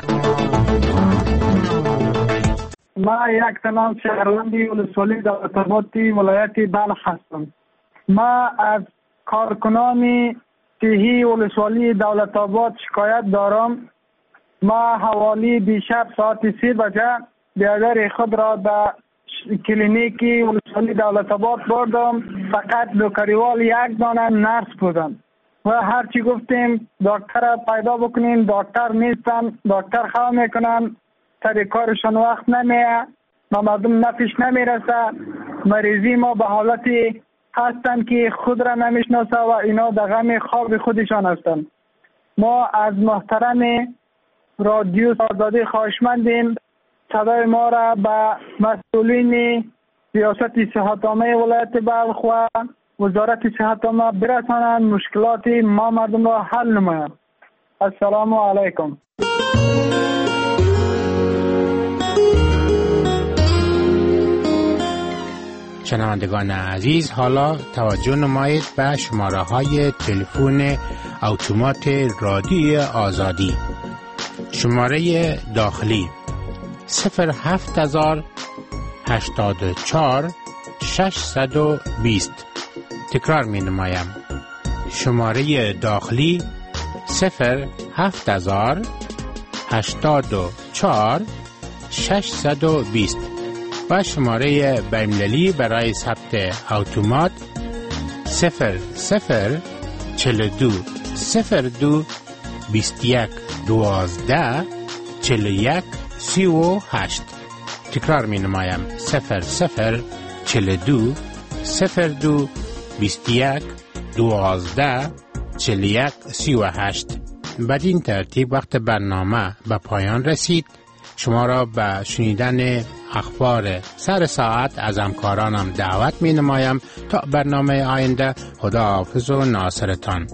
ما یک تنان شهروندی ولسوالی دولت‌آبادی ولایت بلخ هستم. ما از کارکنان تهی ولسوالی دولت‌آباد شکایت دارم. ما حوالی دیشب ساعت سه بجه بیادر خود را به کلینیکی ولسوالی دولت‌آباد بردم. فقط دکتریوال یک دانه نرس بودن و هرچی گفتیم دکتر پیدا بکنین، دکتر نیستن، دکتر خواه میکنن، سر کارشان وقت نمیه، ما مردم نفش نمیرسه. مریضی ما به حالتی هستن که خود را نمیشناسه و اینا در غم خواب خودشان هستن. ما از محترم رادیو آزادی خواهشمندیم صدای ما را به مسئولین ریاست صحت عامه ولایت بلخ و وزارت صحت عامه برسانند، مشکلات ما مردم را حل نمایند. السلام علیکم. شنوندگان عزیز، حالا توجه نمایید به شماره های تلفن اتومات رادیو آزادی. شماره داخلی صفر هفت هزار هشتاد و چهار ششصد و بیست. تکرار می نمایم. شماره داخلی صفر هفت هزار هشتاد و چهار ششصد و بیست و شماره بین‌المللی برای ثبت اتومات صفر صفر چهل و دو صفر دو بیست و یک دوازده چهل و یک سی و هشت. تکرار می نمایم. صفر صفر چهل و دو صفر دو بیست و یک دوازده چهل و یک سی و هشت. بدین ترتیب وقت برنامه به پایان رسید. شما را به شنیدن اخبار سر ساعت از همکارانم دعوت می نمایم. تا برنامه آینده، خدا حافظ و ناصرتان.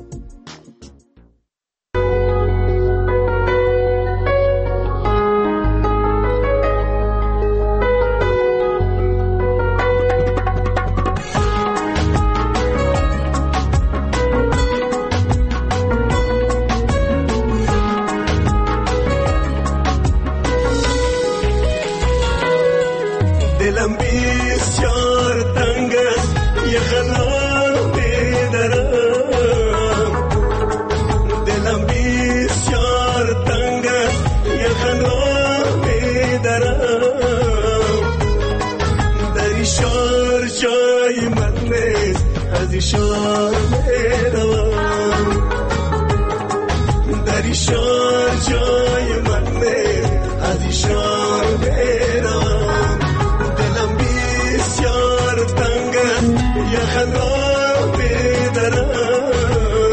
یا خدا بدرم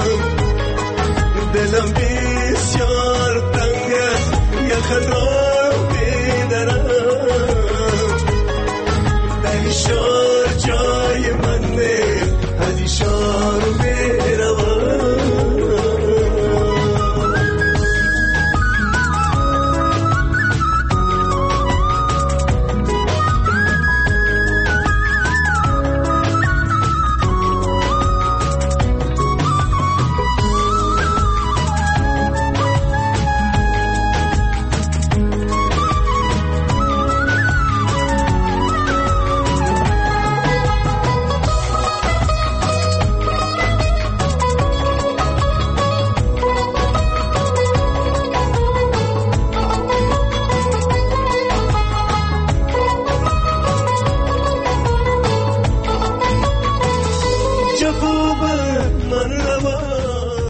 بسیار تنگ است، یخ را